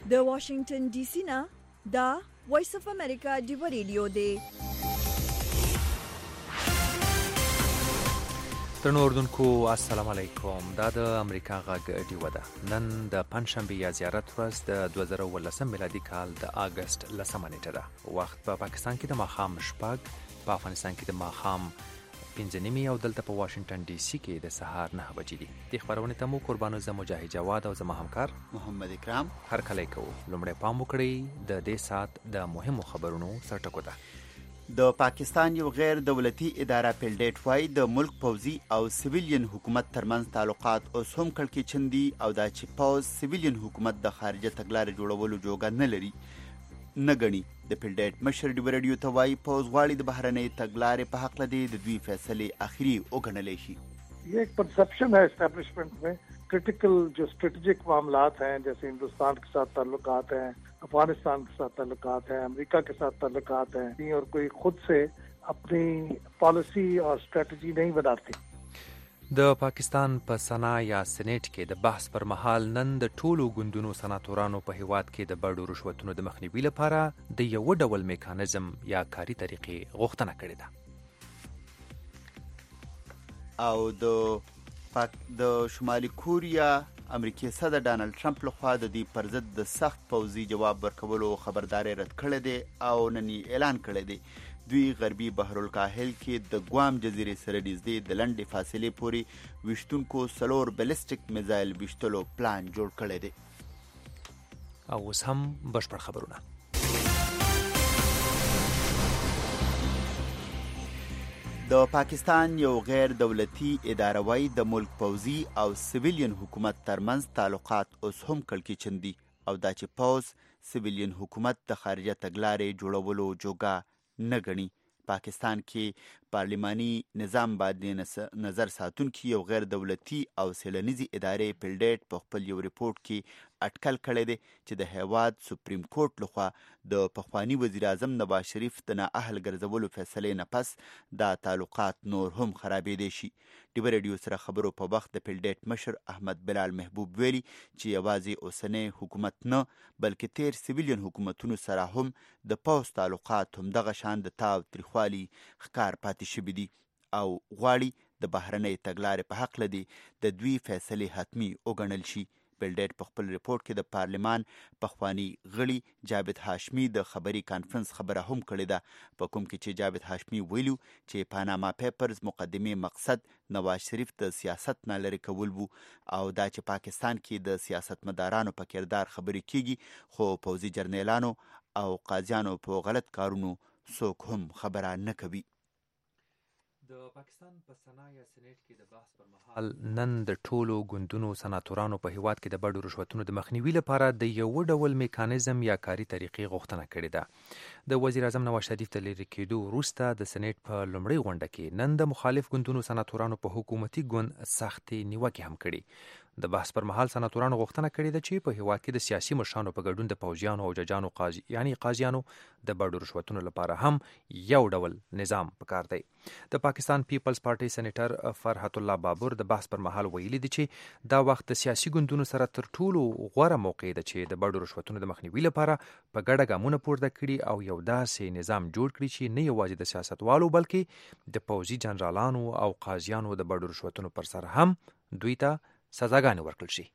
د واشنگټن ډي سي نه دا وایس اف امریکا ډیو ریډیو دی. ترنو اردوونکو السلام علیکم. دا د امریکا غږ ډیو ده. نن د پنځشنبه یا زیارت ورځ د 2018 میلادي کال د اگست 10 نیټه ده. وخت په پاکستان کې د ماښام شپږ، په افغانستان کې د ماښام 5:30 او دلته په واشنگټن ډي سي کې د سهار 9 بجې دي. د خبرونې ته مو قربانو زه مجاهد جواد او زما همکار محمد اکرام هر کله کوو. لومړی پام وکړئ د دې سات د مهمو خبرونو سرټکو ته. د پاکستان یو غیر دولتي اداره پیلډیټ وایي د ملک پوځي او سیویلین حکومت ترمنځ تعلقات اوس هم کړکېچن دي او دا چې پوځ سیویلین حکومت د خارجه تګلارې جوړولو جوګه نه لري نه ګڼي. د پیلډیټ مشر ډیو ریډیو ته وایي پوځ غواړي د بهرنۍ تګلارې په حق لدی د دوی فیصلې اخري وګڼلی شي. ये एक परसेप्शन है एस्टेब्लिशमेंट में क्रिटिकल जो स्ट्रेटेजिक मामलात हैं जैसे हिंदुस्तान के साथ ताल्लुकात हैं, अफगानिस्तान के साथ ताल्लुकात हैं, अमेरिका के साथ ताल्लुकात हैं और कोई खुद से अपनी पॉलिसी और स्ट्रेटजी नहीं बनाती. د پاکستان په سنا یا سېنیټ کې د بحث پر مهال نن د ټولو ګوندونو سناتورانو په هیواد کې د بډو رشوتونو د مخنیوي لپاره د یو ډول میکانیزم یا کاري طریقې غوښتنه کړې ده. او د شمالي کوریا امریکای صدر ډانلډ ټرمپ لخوا د دې پر ضد د سخت پوځي جواب ورکولو خبرداری رد کړی دی او نن اعلان کړی دی. دوی غربي بحرالکاهل کې د ګوام جزیرې سره نږدې د لنډې فاصلې پورې ویشتونکو 4 بیلسټیک میزایل ویشتلو پلان جوړ کړی دی. او اوس هم بشپړ خبرونه. د پاکستان یو غیر دولتي اداره وایي د ملک پوځي او سیویلین حکومت ترمنځ تعلقات اوس هم کړکېچن دي او دا چې پوځ سیویلین حکومت د خارجه تګلارې جوړولو جوګه نه ګڼي. پاکستان کې پارلماني نظام باندې نظر ساتونکي یو غیر دولتي او څیړنیزې ادارې پیلډیټ په خپل یو ریپورت کې اټکل کړی دی چې د هیواد سپریم کورټ لخوا د پخواني وزیر اعظم نواز شریف د نااهل ګرځولو فیصلې نه پس دا تعلقات نور هم خرابېدی شي. ډیو ریډیو سره خبرو په وخت د پیلډیټ مشر احمد بلال محبوب ویلي چې یوازې اوسنی حکومت نه بلکې تیر سیویلین حکومتونو سره هم د پوځ تعلقات هم دغه شان د تاو تریخوالي ښکار پاتې شوي دي او غواړي د بهرنۍ تګلارې په حق لدی د دوی فیصلې حتمي وګڼل شي. پیلډیټ په خپل ریپورت کې د پارلمان پخوانی غړي جاوید هاشمي د خبري کانفرنس خبره هم کړې ده، په کوم کې چې جاوید هاشمي ویلو چې پاناما پیپرز مقدمه مقصد نواز شریف د سیاست نه لرې کول وو او دا چې پاکستان کې د سیاستمدارانو په کردار خبرې کیږي خو پوځي جرنیلانو او قاضیانو په غلط کارونو څوک هم خبره نه کوي. د پاکستان په سنا یا سېنیټ کې د بحث پر مهال نن د ټولو ګوندونو سناتورانو په هیواد کې د بډو رشوتونو د مخنیوي لپاره د یو ډول میکانیزم یا کاري طریقې غوښتنه کړې ده. د وزیر اعظم نواز شریف د لرې کېدو وروسته د سېنیټ په لومړۍ غونډه کې نن د مخالف ګوندونو سناتورانو په حکومتي ګوند سختې نیوکې هم کړي. د بحث پر مهال سناتورانو غوښتنه کړې ده چې په هیواد کې د سیاسي مشرانو په ګډون د پوځیانو او ججانو قاضیانو د بډو رشوتونو لپاره هم یو ډول نظام پکار دی. د پاکستان پیپلز پارټي سېنیټر فرحت الله بابر د بحث پر مهال ویلي دي چې دا وخت د سیاسي ګوندونو سره تر ټولو غوره موقع ده چې د بډو رشوتونو د مخنیوي لپاره په ګډه ګامونه پورته کړي او یو داسې نظام جوړ کړي چې نه یوازې د سیاستوالو بلکې د پوځي جنرالانو او قاضیانو د بډو رشوتونو پر سر هم دوی ته سزاګانې ورکړل شي.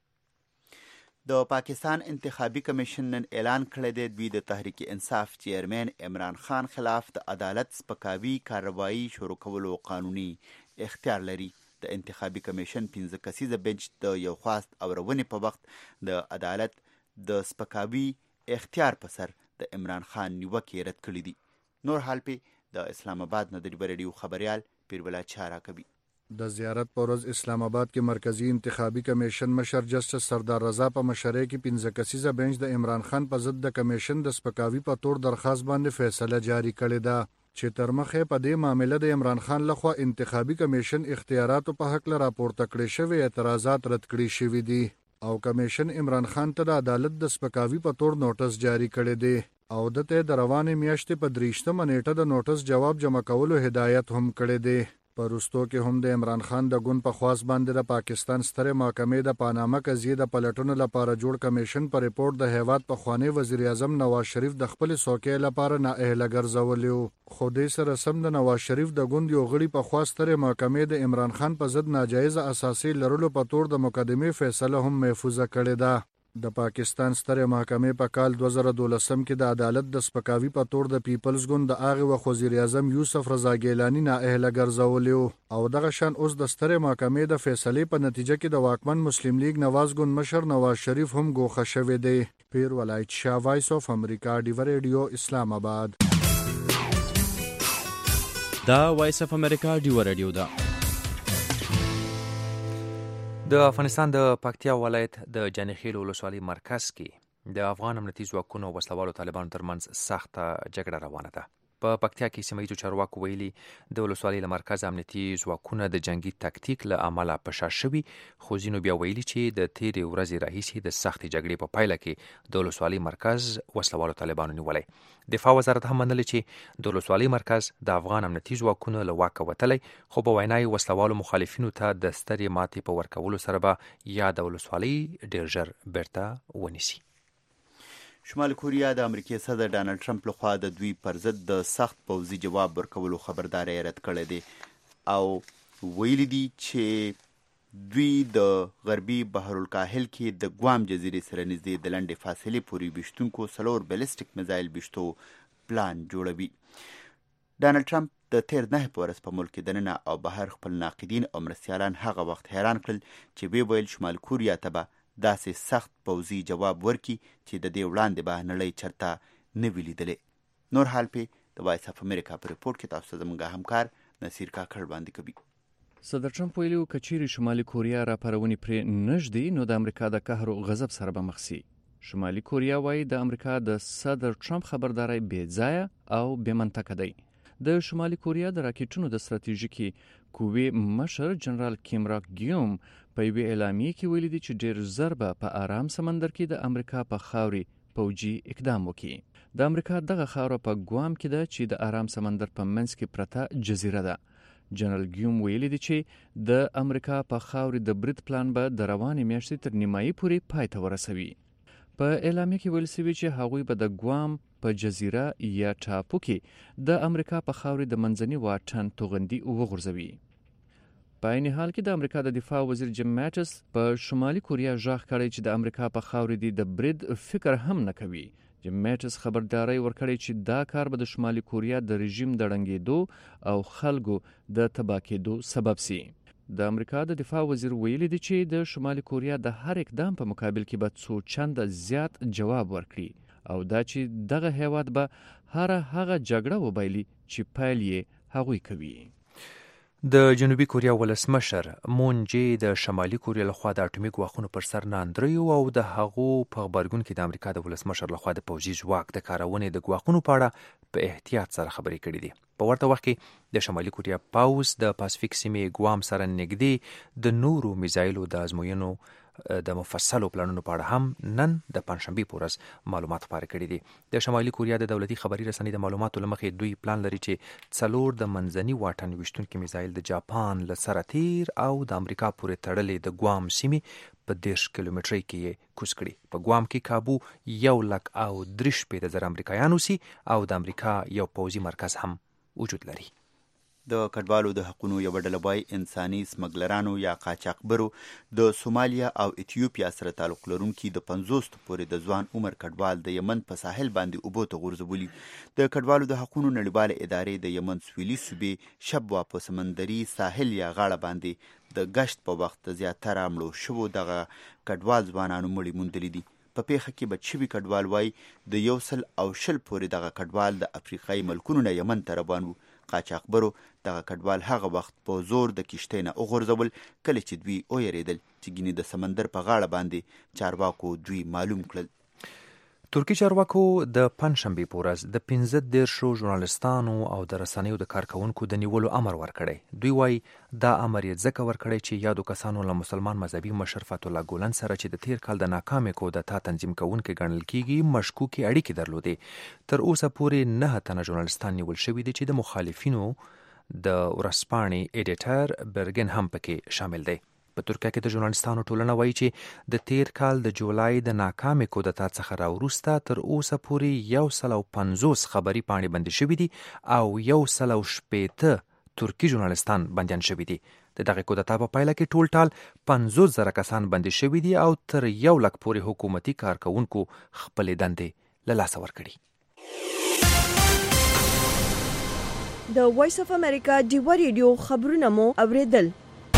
د پاکستان انتخابي کمیشن نن اعلان کړی دی دوی د تحریک انصاف چیرمن عمران خان خلاف د عدالت سپکاوي کاروایی شروع کولو قانوني اختیار لري. د انتخابي کمیشن 15 کسیزه بنچ د یو خواست اورونې په وخت د عدالت د سپکاوي اختیار په سر د عمران خان نیوکې رد کړې دي. نور حال په د اسلام آباد نه د ډیو ریډیو خبريال پیربلا چارا کوي. د زیارت پر ورځ اسلام آباد کې مرکزی انتخابي کمیشن مشر جسټس سردار رضا په مشرۍ کې 15 کسیزه بنچ د عمران خان په ضد د کمیشن د سپکاوي په تور درخواست باندې فیصله جاری کړې ده چې تر مخه په دې معاملې د عمران خان لخوا انتخابي کمیشن اختیاراتو په حق لرا راپورته کړې شوی اعتراضات رد کړي شوی دي او کمیشن عمران خان ته د عدالت د سپکاوي په تور نوټس جاری کړی دی او دته د روانې میاشتې په 23 نیټه د نوټس جواب جمع کولو هدایت هم کړی دی. په وروستو کې هم د عمران خان د ګوند په خواست باندې د پاکستان سترې محکمې د پاناما قضیې د پلټنو لپاره جوړ کمیشن په ریپورت د هیواد پخوانی وزیر اعظم نواز شریف د خپل څوکۍ لپاره نااهله ګرځولی و. خو دې سره سم د نواز شریف د ګوند یو غړي په خواست سترې محکمې د عمران خان په ضد ناجایز اساسي لرلو په تور د مقدمې فیصله هم محفوظه کړې ده. د پاکستان سترې محکمې په کال 2012 کې د عدالت د سپکاوي په تور د پیپلز ګوند د هغه وخت وزیر اعظم یوسف رضا ګیلانی نااهله ګرځولی او دغه شان اوس د سترې محکمې د فیصلې په نتیجه کې د واکمن مسلم لیگ نواز ګوند مشر نواز شریف هم ګوښه شوی دی. پیر ولایت شاه، وایس اف امریکا، ډیو ریډیو، اسلام آباد. دا وایس اف امریکا ډیو ریډیو ده. د افغانستان د پکتیا ولایت د جانخیل ولسوالۍ مرکز کې د افغان امنیتي ځواکونو او وسلوالو طالبانو ترمنځ سخته جګړه روانه ده. په پکتیا کې سیمه ییزو چارواکو ویلي د ولسوالۍ له مرکز امنیتي ځواکونه د جنگي تکتیک له امله په شا شوي، خو ځینو بیا ویلي چې د تېرې ورځې راهیسې د سختې جګړې په پایله کې د ولسوالۍ مرکز وسلوالو طالبانو نیولی. دفاع وزارت هم منلي چې د ولسوالۍ مرکز د افغان امنیتي ځواکونو له واکه وتلی، خو په وینا یې وسلوالو مخالفینو ته د سترې ماتې په ورکولو سره به یا د ولسوالۍ ډېر ژر بیرته ونیسي. شمال کوریا د امریکای صدر ډانلډ ټرمپ لخوا د دوی پر ضد د سخت پوځي جواب ورکولو خبرداری رد کړی دی او ویلي دي چې دوی د غربي بحرالکاهل کې د ګوام جزیرې سره نږدې د لنډې فاصلې پورې ویشتونکو 4 بیلسټیک میزایل ویشتو پلان جوړوي. ډانلډ ټرمپ د تیر 9 په ورځ په ملک کې دننه او بهر خپل ناقدین او مرستیالان هغه وخت حیران کړل چې وی ویل شمال کوریا ته به داسې سخت پوځي جواب ورکي چې د دې وړاندې به نړۍ چرته نه وي لیدلی. نور حال پې د وایس اف امریکا په ریپورټ کې تاسو زموږ همکار نصیر کاکړ باندې کوي. صدر ټرمپ ویلي که چیرې شمالي کوریا راپارونې پرې نږدې نو د امریکا د قهر او غضب سره به مخ شي. شمالي کوریا وایي د امریکا د صدر ټرمپ خبرداری بې ځایه او بې منطقه دی. د شمالي کوریا د راکټونو د ستراتیژیکي قوې مشر جنرال کیم راک ګیوم په یوې اعلامیې کې ویلي دي چې ډېر ژر به په آرام سمندر کې د امریکا په خاورې پوځي اقدام وکړي. د امریکا دغه خاوره په ګوام کې ده چې د آرام سمندر په منځ کې پرته جزیره ده. جنرال ګیوم ویلي دي چې د امریکا په خاورې د برید پلان به د روانې میاشتې تر نیمایي پورې پای ته ورسوي. په اعلامیه کې ویل شوي چې هغوی به د ګوام په جزیره یا ټاپو کې د امریکا په خاورې د منځني واټن توغندي وغورځوي. په عین حال کې د امریکا د دفاع وزیر جیم میټس په شمالي کوریا ژغ کړی چې د امریکا په خاورې د برید فکر هم نه کوي. جیم میټس خبرداری ورکړی چې دا کار به د شمالي کوریا د رژیم د ړنګېدو او خلکو د تباه کېدو سبب سي. د امریکا د دفاع وزیر ویلي دی چې د شمالي کوریا د هر اقدام په مقابل کې به څو چنده زیات جواب ورکړي او دا چې دغه هیواد به هغه جګړه وبایلي چې پیل یې هغوی کوي. د جنوبي کوریا ولسمشر مون جې د شمالي کوریا لخوا د اټومي ګواښونو پر سر ناندریو او د هغو په غبرګون کې د امریکا د ولسمشر لخوا د پوځي ځواک د کارونې د ګواښونو په اړه په احتیاط سره خبرې کړې دي. په ورته وخت کې د شمالي کوریا پوځ د پاسفیک سیمې ګوام سره نږدې د نورو میزایلو د ازموینو د مفصلو پلانونو په اړه هم نن د پنځشنبې په ورځ معلومات خپاره کړي دي. د شمالي کوریا د دولتي خبري رسنۍ د معلوماتو له مخې دوی پلان لري چې 4 د منځني واټن ویشتونکي میزایل د جاپان له سره تیر او د امریکا پورې تړلې د ګوام سیمې په 10 کیلومترۍ کې کوز کړي. په ګوام کې کابو 1,300,000 امریکایان اوسي او د امریکا یو پوځي مرکز هم وجود لري. د کډوالو د حقونو یو ډله وایي انساني سمګلرانو یا قاچاقبرو د سومالیا او ایتیوپیا سره تعلق لرونکي د 50 پورې د ځوان عمر کډوال د یمن په ساحل باندې اوبو ته غورځولي. د کډوالو د حقونو نړیواله ادارې د یمن سویلي صوبې شبوا په سمندري ساحل یا غاړه باندې د گشت په وخت زیاتره مړو شوو دغه کډوال ځوانانو مړي موندلي دي. په پیښه کې بچ شوي کډوال وایي د 120 پورې دغه کډوال د افریقایي ملکونو نه یمن ته روان وو. قاچاقبرو دغه کډوال هغه وخت په زور د کشتۍ نه وغورځول کله چې دوی ویرېدل چې ګینې د سمندر په غاړه باندې چارواکو دوی معلوم کړل. ترکی چارواکو د پنځشنبې په ورځ د 15 ژورنالستانو او د رسنیو د کارکونکو د نیولو امر ورکړی. دوی وایي دا امر یې ځکه ورکړی چې یادو کسانو له مسلمان مذهبي مشر فتح الله ګولن سره چې د تیر کال د ناکامې کودتا تنظیم کوونکي ګڼل کیږي مشکوکې اړیکې درلودې. تر اوسه پورې 9 تنه ژورنالستان نیول شوي دي چې د مخالفینو د ورځپاڼې ایډیټر برګن هم پکې شامل دی. په ترکیه کې د ژورنالستانو ټولنه وایي چې د تیر کال د جولای د ناکامې کودتا څخه راوروسته تر اوسه پورې 150 خبري پاڼې بندي شوي دي او 160 ترکی ژورنالستان بندیان شوي دي. د دغه کودتا په پایله کې ټول ټال 50,000 کسان بندي شوي دي او تر 1 لک پورې حکومتي کارکونکو خپلې دندې له لاسه ورکړي. د وایس اف امریکا ډیوا ریډیو خبرونه مو اوریدل.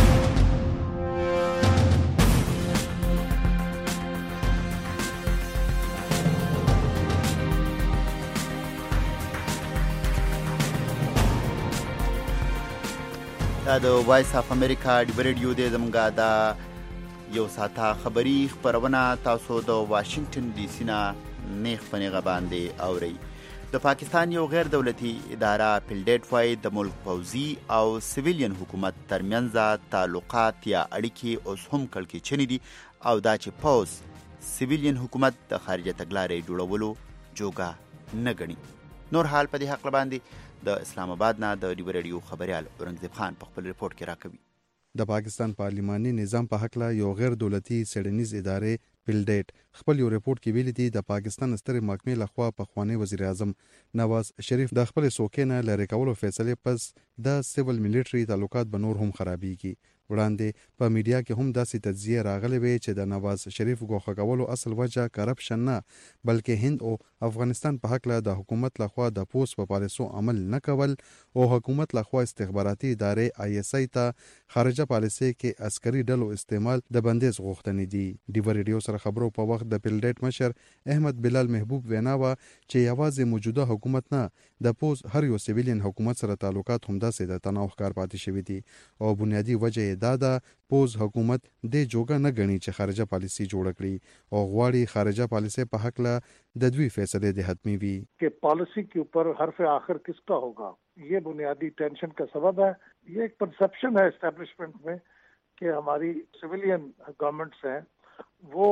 دا د وایس اف امریکا ډیوا ریډیو دی. زموږ دا یو ساعته خبري خپرونه تاسو د واشنگټن ډي سي نه نیغ په نیغه باندې اورئ. د پاکستان یو غیر دولتي اداره پیلډیټ وایي د ملک پوځي او سیویلین حکومت ترمنځ تعلقات یا اړیکې اوس هم کړکېچنې دي او دا چې پوځ سیویلین حکومت د خارجه تګلارې جوړولو جوګه نه ګڼي. نور حال په دې حق باندې د اسلام آباد نه د ډیوا ریډیو خبريال اورنګزیب خان په خپل ریپورت کې راکوي. د پاکستان پارلیماني نظام په حق لا یو غیر دولتي سیډنیز ادارې پیلډیټ خپل یو ریپورت کې ویلي دي د پاکستان ستر محکمې لخوا په خوانی وزیر اعظم نواز شریف د خپل سوکینه لری کولو فیصله پس د سیول ملټری تعلقات به نور هم خرابېږي. وړاندې په میډیا کې هم داسې تجزیه راغلې وي چې د نواز شریف ګوښه کولو اصل وجه کرپشن نه بلکې هند او افغانستان په حق له د حکومت لخوا د پوس په پالیسو عمل نه کول او حکومت لخوا استخباراتي ادارې آی اس آی ته خارجه پالیسي کې عسکري ډلو استعمال د بندیز غوښتنې دي. ډیوا ریډیو سره خبرو په وخت د پیلډیټ مشر احمد بلال محبوب ویناوه چې یوازې موجوده حکومت نه د پوز هر یو سیویلین حکومت سره تعلقات هم داسې د تناو ښکار پاتې شوي دي او بنیادی وجه دا ده پوز حکومت د جوګه نه غني چې خارجه پالیسی جوړ کړي او غواړي خارجه پالیسی په حق له د دوی فیصله د حتمی وي कि पॉलिसी के ऊपर हरफ आखिर किसका होगा, ये बुनियादी टेंशन का सबब है. ये एक परसेप्शन है एस्टेब्लिशमेंट में कि हमारी सिविलियन गवर्नमेंट्स हैं वो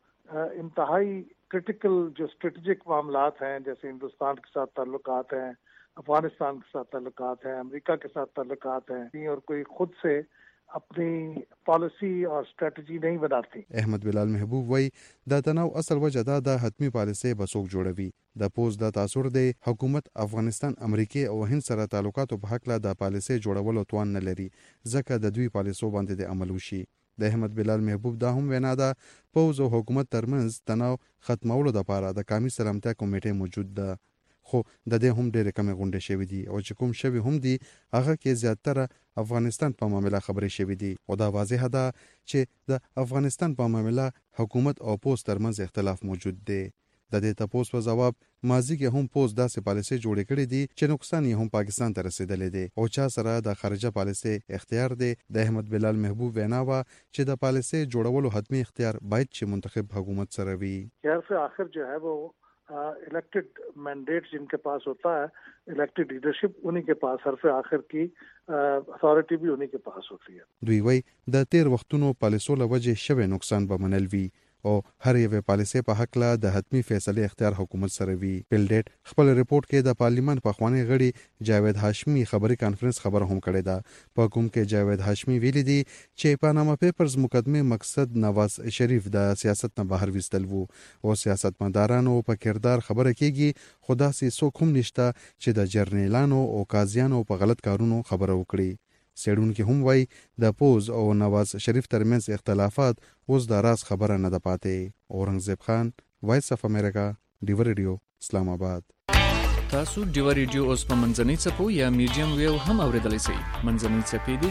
इंतहाई क्रिटिकल जो स्ट्रेटेजिक मामलात हैं जैसे हिंदुस्तान के साथ ताल्लुकात हैं, अफगानिस्तान के साथ ताल्लुकात हैं, अमेरिका के साथ ताल्लुकात हैं और कोई खुद से अपनी पॉलिसी और स्ट्रेटजी नहीं बनाती. احمد بلال محبوب وای دا تناو اصل وجه دا د حتمی پالیسي بسوک جوړوي. د پوز د تاثیر دی حکومت افغانستان امریکای او هند سره تعلقاتو په حق له د پالیسي جوړولو توان نه لري ځکه د دوی پالیسو باندې د عمل وشي. د احمد بلال محبوب دا هم وینا ده پوز او حکومت ترمنځ تناو ختمولو لپاره د قومي سلامتیا کمیټه موجود ده خو د دې هم ډېرې کمې غونډې شوې دي او چې کوم شوي هم دي هغه کې زیاتره افغانستان په معاملې خبرې شوې دي او دا واضح ده چې د افغانستان په معاملې حکومت او پوز ترمنځ اختلاف موجود دی. د دې تپوس په جواب ماضی کې هم پوز داسې پالیسي جوړې کړې دي چې نقصان یې هم پاکستان ته رسیدلې دي او چا سره د خارجه پالیسي اختیار دی. د احمد بلال محبوب ویناوه چې د پالیسي جوړولو حتمی اختیار باید چې منتخب حکومت سره وي. यार आखिर जो है वो इलेक्टेड मैंडेट जिनके पास होता है, इलेक्टेड लीडरशिप उन्हीं के पास, हरफ आखिर की अथॉरिटी भी उन्हीं के पास होती है. دوی وای د تیر وختونو پالیسو له وجې شوی نقصان به منل وي او هر یو پالیسي په حق له د حتمی فیصله اختیار حکومت سره وي. پیلډیټ خپل ریپورت کې د پارلیمان په خوانی غړي جاوید هاشمی خبري کانفرنس خبر هم کړی ده. په کوم کې جاوید هاشمی ویلي دي چې پاناما پیپرز مقدمه مقصد نواز شریف د سیاست نه بهر وستل وو او سیاستمدارانو په کردار خبره کیږي خدا سي څوک هم نشته چې د جرنیلانو او قاضیانو په غلط کارونو خبره وکړي. سیډونکو هم وای د پوز او نواز شریف ترمنځ اختلافات اوس د راز خبره نه ده پاتې. اورنګزیب خان، وایس اف امریکا، ډیوا ریډیو، اسلام آباد. تاسو ډیوا ریډیو اوس په منځنۍ څپو یا میډیم ویو هم اوریدلای شئ. منځنۍ څپې د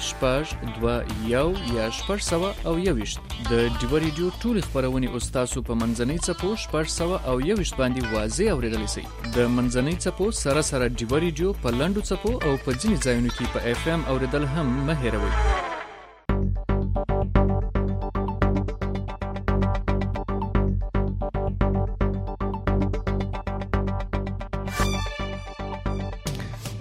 2.1 یا 421 د ډیوا ریډیو ټول خبرونه اوس تاسو په منځنۍ څپو 421 باندې واضح اوریدلای شئ. د منځنۍ څپو سره سره ډیوا ریډیو په لاندو څپو او په ځینې ځایونو کې په اف ام اوریدل هم مه هېروئ.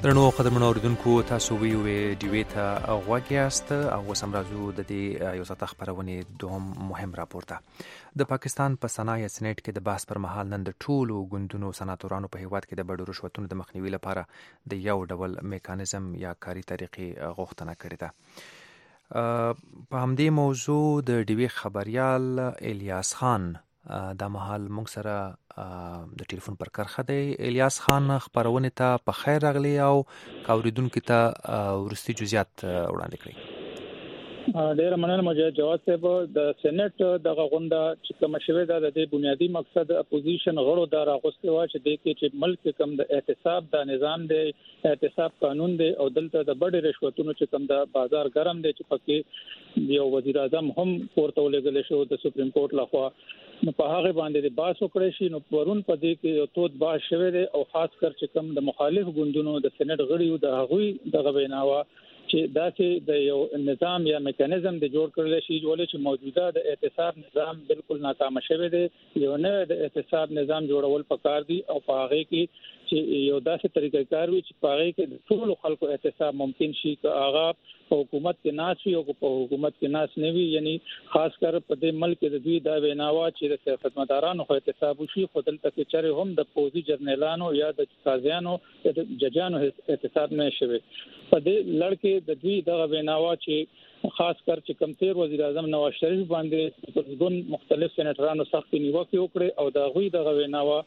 درنو قدرمنو اوریدونکو تاسو ویوې ډیوې ته غوږ یاست او اوس هم راځو د دې یو ساعته خپرونې دوهم مهم راپورته. د پاکستان په صنایع سینټ کې د بحث پر مهال نن د ټولو ګوندونو سناتورانو په هیواد کې د بډو رشوتونو د مخنیوي لپاره د یو ډول میکانیزم یا کاري طریقې غوښتنه کړې ده. په همدې موضوع د ډیوې خبریال الیاس خان دا مهال موږ سره د ټلیفون پر کرخه دی. الیاس خان، خبرونه ته په خیر راغلی او اوریدونکو ته ورستي جزئیات وړاندې کړئ. ډیر مننه مجاهد جواد صاحب. د سېنات دغه غونډه چې کوم شوه د دې بنیادی مقصد اپوزیشن غړو د راغوستي و چې د کې چې ملک کم د احتساب د نظام دی، احتساب قانون دی او دلته د بډې رشوتونو چې کم د بازار ګرم دی چې پکې یو وزیر اعظم هم ورته ولګل شو د سپریم کورټ لخوا. نو په هغه باندې د باس وکړې شي. نو پرون په دې کې یو توت باس شوه دی او خاص کر چې کم د مخالف ګوندونو د سېنات غړیو د هغوی دغه ویناوه چې دا چې د یو نظام یا میکانیزم د جوړ کړل شي چې موجوده د احتساب نظام بالکل ناکام شوه دی. یو نه د احتساب نظام جوړول پکار دي او په هغه کې چې یو داسې طریقې کار وي چې په هغه کې ټول خلکو احتساب ممکن شي که هغه په حکومت کې ناس وي او په حکومت کې ناس نه وي. یعنی خاص کر په دې ملک د دوی دا ویناوه چې د سیاستمدارانو خو احتساب وشي، خو دلته کې چره هم د پوزي جرنیلانو یا د قاضیانو یا د ججانو احتساب نه شوي. په دې لړ د دوی دغه ویناوه چې خاص کر چې کم تیر وزیر اعظم نواز شریف باندې پرځګون مختلف سېناترانو سخت نیوکه وکړه او د غوي دغه ویناوه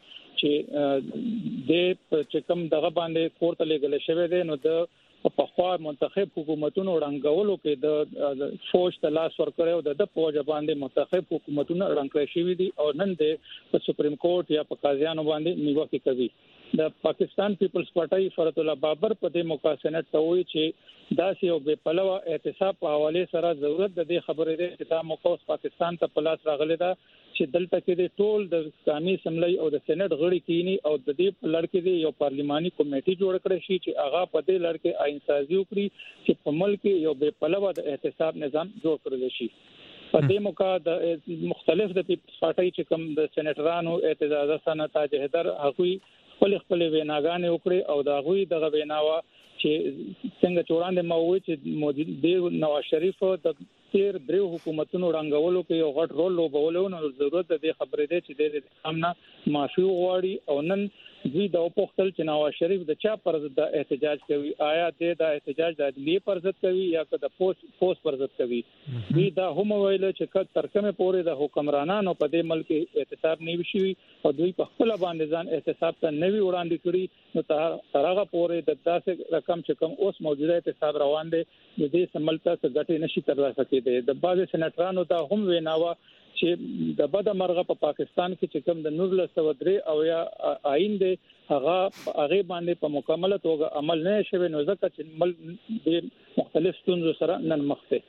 چې د چې کم دغه باندې کوړه لګل شوی دی. نو د په خوا منتخب حکومتونو رنګولو کې د فوج ته لاس ورکړو د فوج باندې منتخب حکومتونو رنګ شوی دي او نن د سپریم کورټ یا په قاضیانو باندې نیوکه کوي. د پاکستان پیپلز پارټي فرت الله بابر په دې موقع سېنات ته وایي چې دا یو بے پلوه احتساب په حواله سره ضرورت د دې خبرې ده چې دا موقع پاکستان ته پلاس راغلی ده چې دلته کې د ټول د قومي اسمبلی او د سېنات غړي کینی او د دې لړکې دی یو پارلیماني کمیټي جوړ کړی شي چې هغه په دې لړکې آئین سازي وکړي چې په ملک یو بے پلوه د احتساب نظام جوړ کړل شي. په دې موقع د مختلف د پیپلز پارټي چې کوم د سېناترانو اعتزاز حسن تاج حیدر هغه خپل ویناګانې وکړي او دا غوي دغه ویناوه چې څنګه چوراند مو چې موجود نواز شریف د تیر درو حکومتونو رنګولو کې یو غټ رول لوبولو نو ضرورت د خبرې ده چې د سامنا معافي غواړي او نن دوی د پوښتل چې نواز شریف د چا پر ضد احتجاج کوي، آیا د احتجاج د عدلیه پر ضد کوي یا د پوس پر ضد کوي. دوی دا هم ویل چې ترکمه پورې د حکمرانانو په دې ملک احتساب نه وشي او دوی په خپل باندې ځان احتساب ته نوي وړاندې کړی. نو تر هغه پورې د داسې رقم چې کوم اوس موجوده احتساب روان دي د دې سملته څخه ګټه نشي ترلاسه کېدی. د بعض سېناترانو ته هم ویناوه چې د بد مرغه په پاکستان کې چې کوم د 1903 او یا آئین دی هغه باندې په مکمله توګه عمل نه شوی. نو ځکه چې ملک د مختلف ستونزو سره نن مخ دی.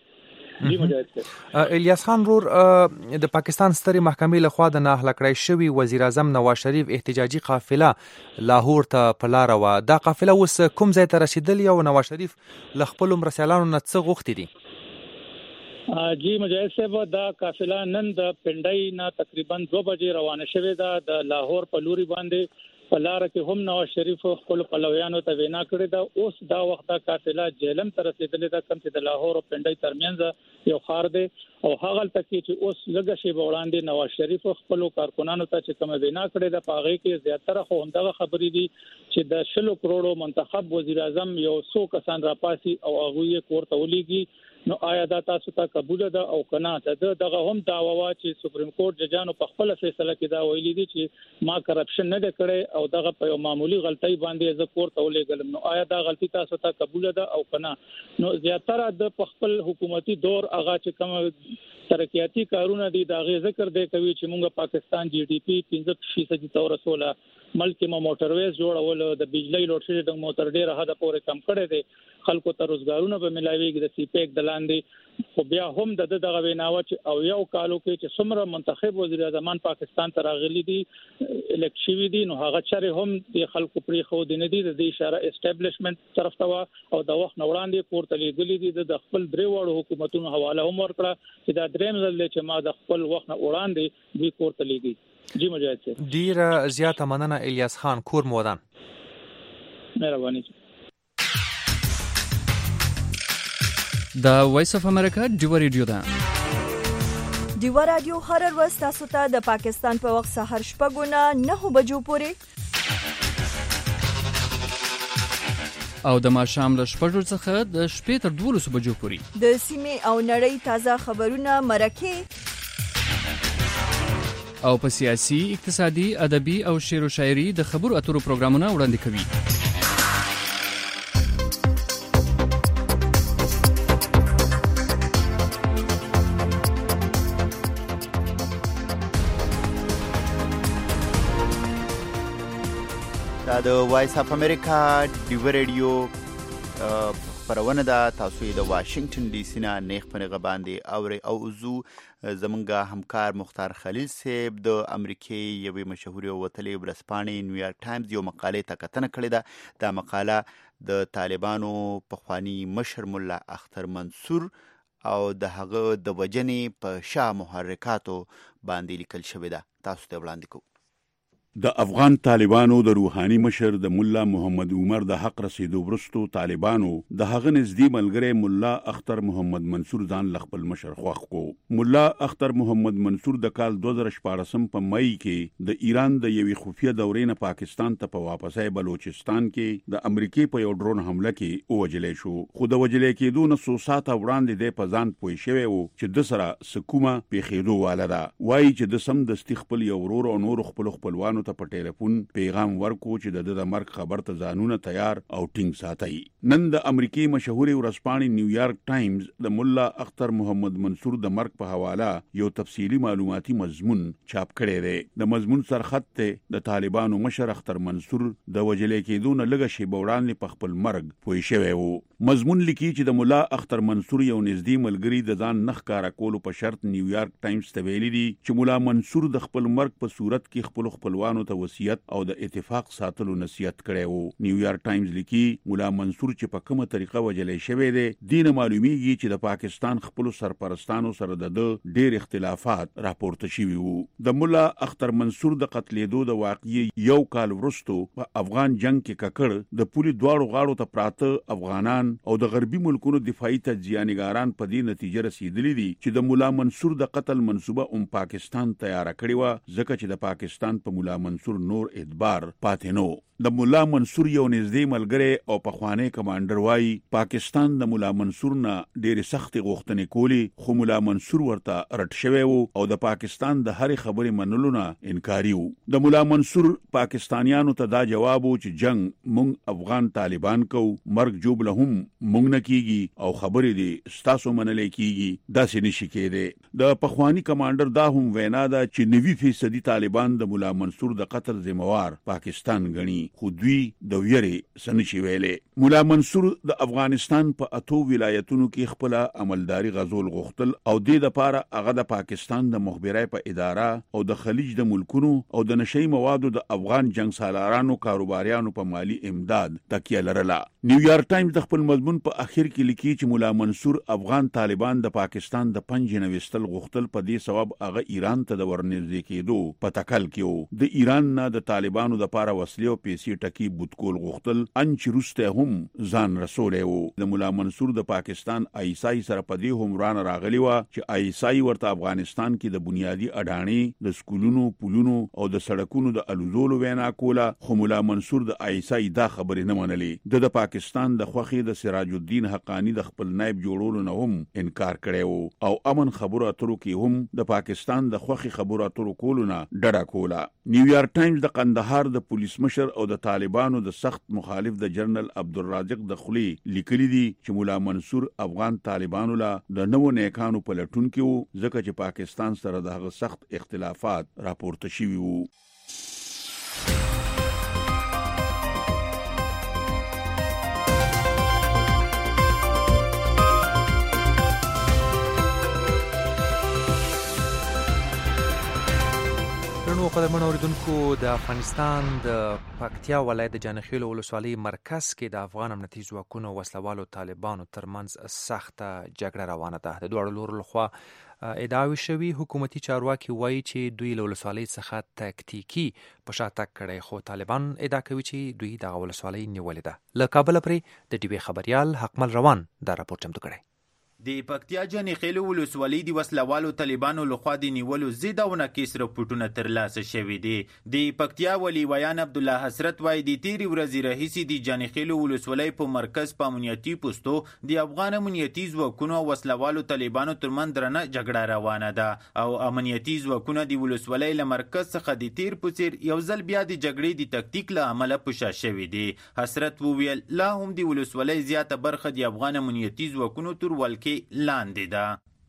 الیاس خان رور، د پاکستان سترې محکمې لخوا د ناهله کړای شوی وزیر اعظم نواز شریف احتجاجي قافله لاهور ته په لار و. دا قافله اوس کوم ځای ته رسیدلې او نواز شریف ل خپل مرسیالانو نه څه غوښتي دي؟ جی مجاهد صاحب، دا قافله نن د پندای نه تقریبا 2 بجې روانه شوه. دا د لاهور په لوري باندې په لار کې هم نواز شریف خپل پلویانو ته وینا کړې ده. اوس دا وخت دا قافله جیلم ته رسیدلې ده کوم چې د لاهور او پندای ترمنځ یو خار دی او هغه تکي چې اوس لږه شی وړاندې نواز شریف خپل کارکونانو ته چې کوم وینا کړې ده په هغه کې زیاتره خو همدغه خبرې دي چې د 100 کروڑو منتخب وزیر اعظم یو 100 کسان راپاسي او هغه یې کوړه ولېږي. نو آیا دا تاسو ته قبول ده او کنه؟ دغه هم داوا وا چې سپریم کورټ ججانو په خپل فیصله کې دا ویلي دي چې ما کرپشن نه کړي او دغه په معمولی غلطۍ باندې ز کورټ ولېګل. نو آیا دا غلطي تاسو ته قبول ده او کنه؟ نو زیاتره د خپل حکومتي دور هغه چې کوم ترقیاتی کارونه دي دا غي ذکر دی کوي چې موږ پاکستان جی ډی پی 15% تور رسوله، ملک ما موټرویز جوړول، د بجلی لوډ شیډینګ موټر ډیره حد پورې کم کړی دی، خلکو ته روزګارونه به ملایويږي د سی پیک د لاندې. خو بیا هم دغه ویناوه چې او یو کالو کې چې څومره منتخب وزیر اعظم پاکستان ته راغلي دي الکشن دي نو هغه چره هم د خلکو پرې خو د ندي د اشاره اسټابلیشمنت طرف ته او د وخت وړاندې کوړه لګلې دي د خپل درې وړو حکومتونو حواله هم ورکړه چې دا دریم ځل چې ما د خپل وخت وړاندې دوی کوړه لګي. جی مجاهد صاحب، ډیر زیاته مننه الیاس خان کور مودان. مهرباني. د وایس اف امریکا ډیو ریډیو ده. ډیو رادیو هر ورځ تاسو ته د پاکستان په وخت سحر 6:09 بجو پورې او د ماښام له 6 څخه د 12 تر 12 بجو پورې د سیمې او نړۍ تازه خبرونه مرکه او په سیاسي، اقتصادي، ادبي او شعر و شاعري د خبرو اترو پروګرامونه وړاندې کوي. دا د وایس اف امریکا ډیو ریډیو خبرونه ده. تاسو یې د واشنگټن ډي سي نه نیغ په نیغه باندې اورئ او زو زمونږ همکار مختار خلیل صاحب د امریکې یوې مشهورې وتلې ورځپاڼې نیویارک ټایمز یو مقالې ته کتنه کړې ده. دا مقاله د طالبانو پخوانی مشر ملا اختر منصور او د هغه د وجنې په شا محرکاتو باندې لیکل شوې ده. تاسو ته وړاندې کوو. د افغان طالبانو د روحاني مشر د مولا محمد عمر د حق رسیدو وروسته طالبانو د هغه نږدې ملګری مولا اختر محمد منصور ځان له خپل مشر خوښ کو. مولا اختر محمد منصور د کال 2014 په مئی کې د ایران د یوې خفیه دورې نه پاکستان ته په واپسۍ بلوچستان کې د امریکای په یو ډرون حمله کې ووجلې شو. خو د وجلې کېدو نه څو ساعته وړاندې د په ځان پوه شوی و چې د سره سکومه پیښېدو واله ده. وایي چې د سم دستي خپل یو ورور او نور خپلوانو ته په ټلیفون پیغام ورکو چې د مرګ خبر ته ځانونه تیار او ټینګ ساتي. نن د امریکای مشهوري ورځپاڼې نیویارک ټایمز د مولا اختر محمد منصور د مرګ په حواله یو تفصیلی معلوماتي مضمون چاپ کړی دی. د مضمون سرخط ته د طالبانو مشر اختر منصور د وجلې کېدو نه لږه شیبه وړاندې په خپل مرګ پوه شوی و. مضمون لیکي چې د مولا اختر منصور یو نږدې ملګری د ځان نخ کارا کولو په شرط نیویارک ټایمز ته ویلي دي چې مولا منصور د خپل مرګ په صورت کې خپلوانو ته وصیت او د اتفاق ساتلو نصیحت کړی وو. نیویارک ټایمز لیکي مولا منصور چې په کومه طریقه وجلې شوی دی دین معلومیږي چې د پاکستان خپل سرپرستانو سره د ډېر اختلافات راپورته شوي وو. د مولا اختر منصور د قتلېدو د واقعي یو کال وروسته په افغان جنگ کې ککړ د پولي دواړو غاړو ته پراته افغانان او د غربي ملکونو دفاعي تجزیه‌نګاران په دې نتیجه رسیدلی دي چې د مولا منصور د قتل منسوبه پاکستان تیار کړی و ځکه چې د پاکستان په مولا منصور نور اعتبار پاتې نو. د مولا منصور یو نږدې ملګری او پخوانی کمانډر وایي پاکستان د مولا منصور نه ډېرې سختې غوښتنې کولې خو مولا منصور ورته رټ شوی و او د پاکستان د هرې خبرې منلو نه انکاري و. د مولا منصور پاکستانیانو ته دا جواب و چې جنگ مونږ افغان طالبان کو مرګ جوړ هم مونږ نه کیږي او خبرې دي ستاسو منلې کیږي داسې نشي کېدی. د پخوانی کمانډر دا هم وینا ده چې 90% طالبان د مولا منصور د قتل ذمہوار پاکستان غني خو دوی د ویری سنشي ویلې. مولا منصور د افغانستان په 8 ولایتونو کې خپل عملداري غزول غوښتل او د لپاره هغه د پاکستان د مخبرای په اداره او د خلیج د ملکونو او د نشئی موادو د افغان جنگ سالارانو کاروباریانو په مالی امداد تکیه لرله. نیویارک ټایمز د خپل مضمون په اخر کې لیکي چې مولا منصور افغان طالبان د پاکستان د پنځه نوستل غوښتل په دې سبب هغه ایران ته د ورنږدې کېدو په تکل کې و. د ایران نه د طالبانو د لپاره وسلې او پیسې ټکی بوتکول غوښتل انچ روسته هم ځان رسولې وو. د مولا منصور د پاکستان آیسای سره په دې هم ران راغلی و چې آیسای ورته افغانستان کې د بنیادی اډانی د سکولونو پولونو او د سړکونو د الوزولو وینا کوله خو مولا منصور د آیسای دا خبرې نه منلې. د پاکستان د خوخي د سراج الدین حقانی د خپل نائب جوړولو نه هم انکار کړی وو او امن خبرو اترو کې هم د پاکستان د خوخي خبرو اترو کولو نه ډډه کوله. نیویارک ټایمز د قندهار د پولیس مشر او د طالبانو د سخت مخالف د جنرال عبدالرازق د خلی لیکلي دي چې مولا منصور افغان طالبانو لا د نو نیکانو په لټون کې وو ځکه چې پاکستان سره د هغه سخت اختلافات راپورته شوي وو. قدرمن اوریدونکو د افغانستان د پکتیا ولایت د جانخیل ولسوالۍ مرکز کې د افغان امنیتي ځواکونو وسلوالو طالبانو ترمنځ سخته جګړه روانه ده. د دواړو لورو لخوا ادعاوې شوي حکومتي چارواکي وایي چې دوی له ولسوالۍ څخه تکتیکي په شا تګ کړی خو طالبان ادعا کوي چې دوی دغه ولسوالۍ نیولې ده. له کابله پرې د ډیوې خبریال حقمل روان دا راپور چمتو کړی. د پکتیا جانیخیلو ولسوالۍ د وسلوالو طالبانو لخوا د نیولو ضد او ناقص رپورټونه ترلاسه شوي دي. د پکتیا ولی ویان عبدالله حسرت وایي د تیرې ورځې راهیسې د جانیخیلو ولسوالۍ په مرکز په امنیتي پوستو د افغان امنیتي ځواکونو او وسلوالو طالبانو ترمنځ درنه جګړه روانه ده او امنیتي ځواکونه د ولسوالۍ له مرکز څخه د تیر په څیر یو ځل بیا د جګړې د تکتیک له امله پوشا شوي دي. حسرت وویل لا هم د ولسوالۍ زیاته برخه د افغان امنیتي ځواکونو تر ولکې لاندې ده.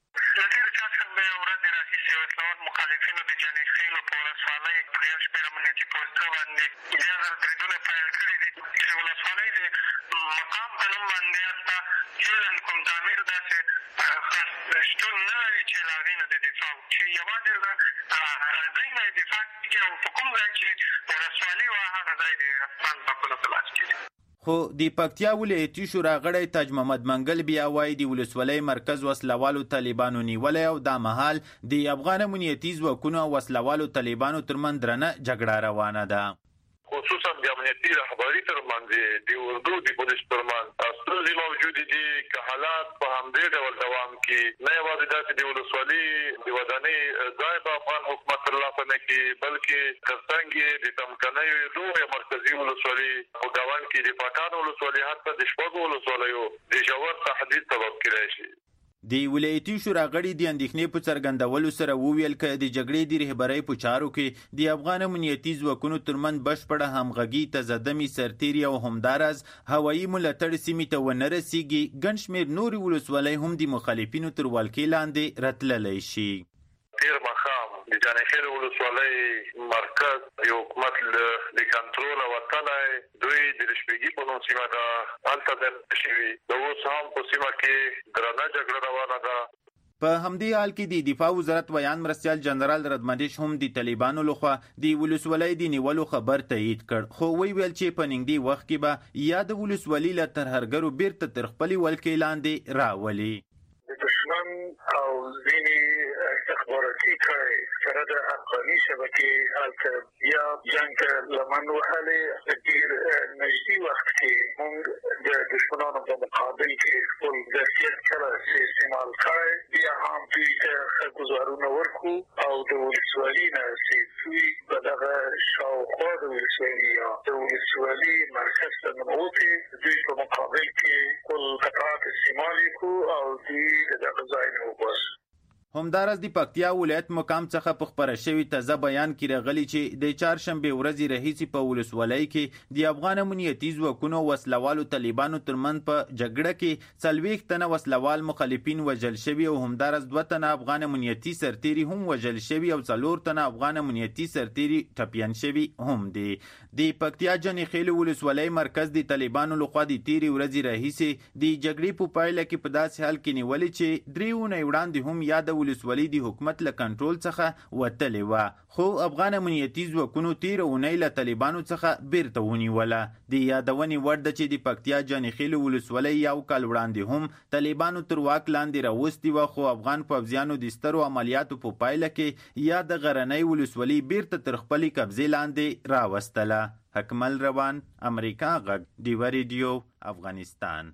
خو د پکتیا ولایتي شورا غړی تاج محمد منګل بیا وایي د ولسوالۍ مرکز وسلوالو طالبانو نیولی او دا مهال د افغان امنیتي ځواکونو او وسلوالو طالبانو ترمنځ درنه جګړه روانه ده. خصوصا د امنیتي رهبري ترمنځ د اردو د پولیس ترمنځ ستونزې موجودې دي که حالات په همدې ډول دوام کړي نه یوازې داسې د ولسوالۍ د ودانۍ ځای به افغان حکومت ترلاسه نه کړي بلکې ترڅنګ یې د څمکنیو لویه مرکزي ولسوالۍ په ګاونډ کې د پټان ولسوالۍ حتی د شپږو ولسوالیو د ژور تهدید سبب کېدای شي. د ولایتي شورا غړي د اندېښنې په څرګندولو سره وویل که د جګړې د رهبرۍ په چارو کې د افغان امنیتي ځواکونو ترمنځ بشپړه همغږي تزدمي سرتیري او همداراز هوایي ملاتړ سیمې ته ونه رسیږي ګڼ شمېر نورې ولسوالۍ هم د مخالفینو تر ولکې لاندې راتللی شي. تیر ماښام د جانیخیل ولسوالۍ مرکز د حکومت د کنټرول وتلی دوی د رشبګي په نوم سیمه ده هلته دننه شوي د اوس هم په سیمه کې درنه جګړه روانه ده. په همدې حال کې د دفاع وزارت ویان مرستیال جنرال ردمندش هم د طالبانو لخوا د ولسوالۍ د نیولو خبر تایید کړ خو ویل چې په نږدې وخت کې به یا د ولسوالۍ له ترهرګرو بیرته تر خپلې ولکې لاندې راولي. د دشمن او ځینې استخباراتي کړۍ سره د افغاني شبکې هلته بیا جنګ لمن وهلې په ډېر نږدې وخت کې موږ د دشمنانو په مقابل کې خپل ظرفیت کله استعمال کړی بیا هم دوی ته ښه ګزارونه ورکړو او د ولسوالۍ نه چې دوی په دغه شاوخوا د ولسوالۍ یا د ولسوالۍ مرکز ته ننوتې دوی په مقابل کې خپل قطعات استعمال کړو او دوی د دغه ځای نه وباسو. همداراز د پکتیا ولایت مقام څخه په خپره شوي تازه بیان کې راغلي چې د چهارشنبې ورځې راهیسې په ولسوالۍ کې د افغان امنیتي ځواکونو وسلوالو طالبانو ترمنځ په جګړه کې 40 تنه وسلوال مخالفین وژل شوي او همداراز 2 تنه افغان امنیتي سرتیري هم وژل شوي او 4 تنه افغان امنیتي سرتیري ټپیان شوي هم دي. د پکتیا جانیخیل ولسوالۍ مرکز د طالبانو لخوا د تیرې ورځې راهیسې د جګړې په پایله کې په داسې حال کې نیولې چې 3 اونۍ وړاندې هم یاد ولسوالۍ د حکومت له کنټرول څخه وتلې وه خو افغان امنیتي ځواکونو تیره اونۍ له طالبانو څخه بیرته ونیوله. د یادونې وړ ده چې د پکتیا جانیخیل ولسوالۍ یو کال وړاندې هم طالبانو تر واک لاندې راوستې وه خو افغان پوځیانو د سترو عملیاتو په پایله کې یا د غرنۍ ولسوالۍ بیرته تر خپلې قبضې لاندې راوستله. حکمل روان امریکا غږ ډیوه ریډیو افغانستان.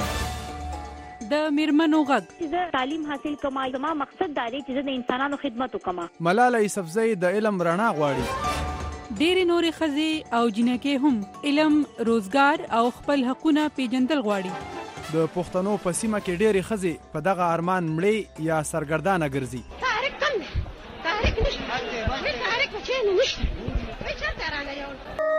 د میرمنو غږ زه تعلیم حاصل کوم زما مقصد دا دی چې د انسانانو خدمت وکم. ملاله یوسفزۍ د علم رڼا غواړي. ډېرې نورې ښځې او جنکې هم علم روزګار او خپل حقونه پیژندل غواړي. د پښتنو په سیمه کې ډېرې ښځې په دغه ارمان مړې یا سرګردانه ګرځي. تحریک کم دی تحریک نشته تحریک چېرې نشته چېرته رانه یو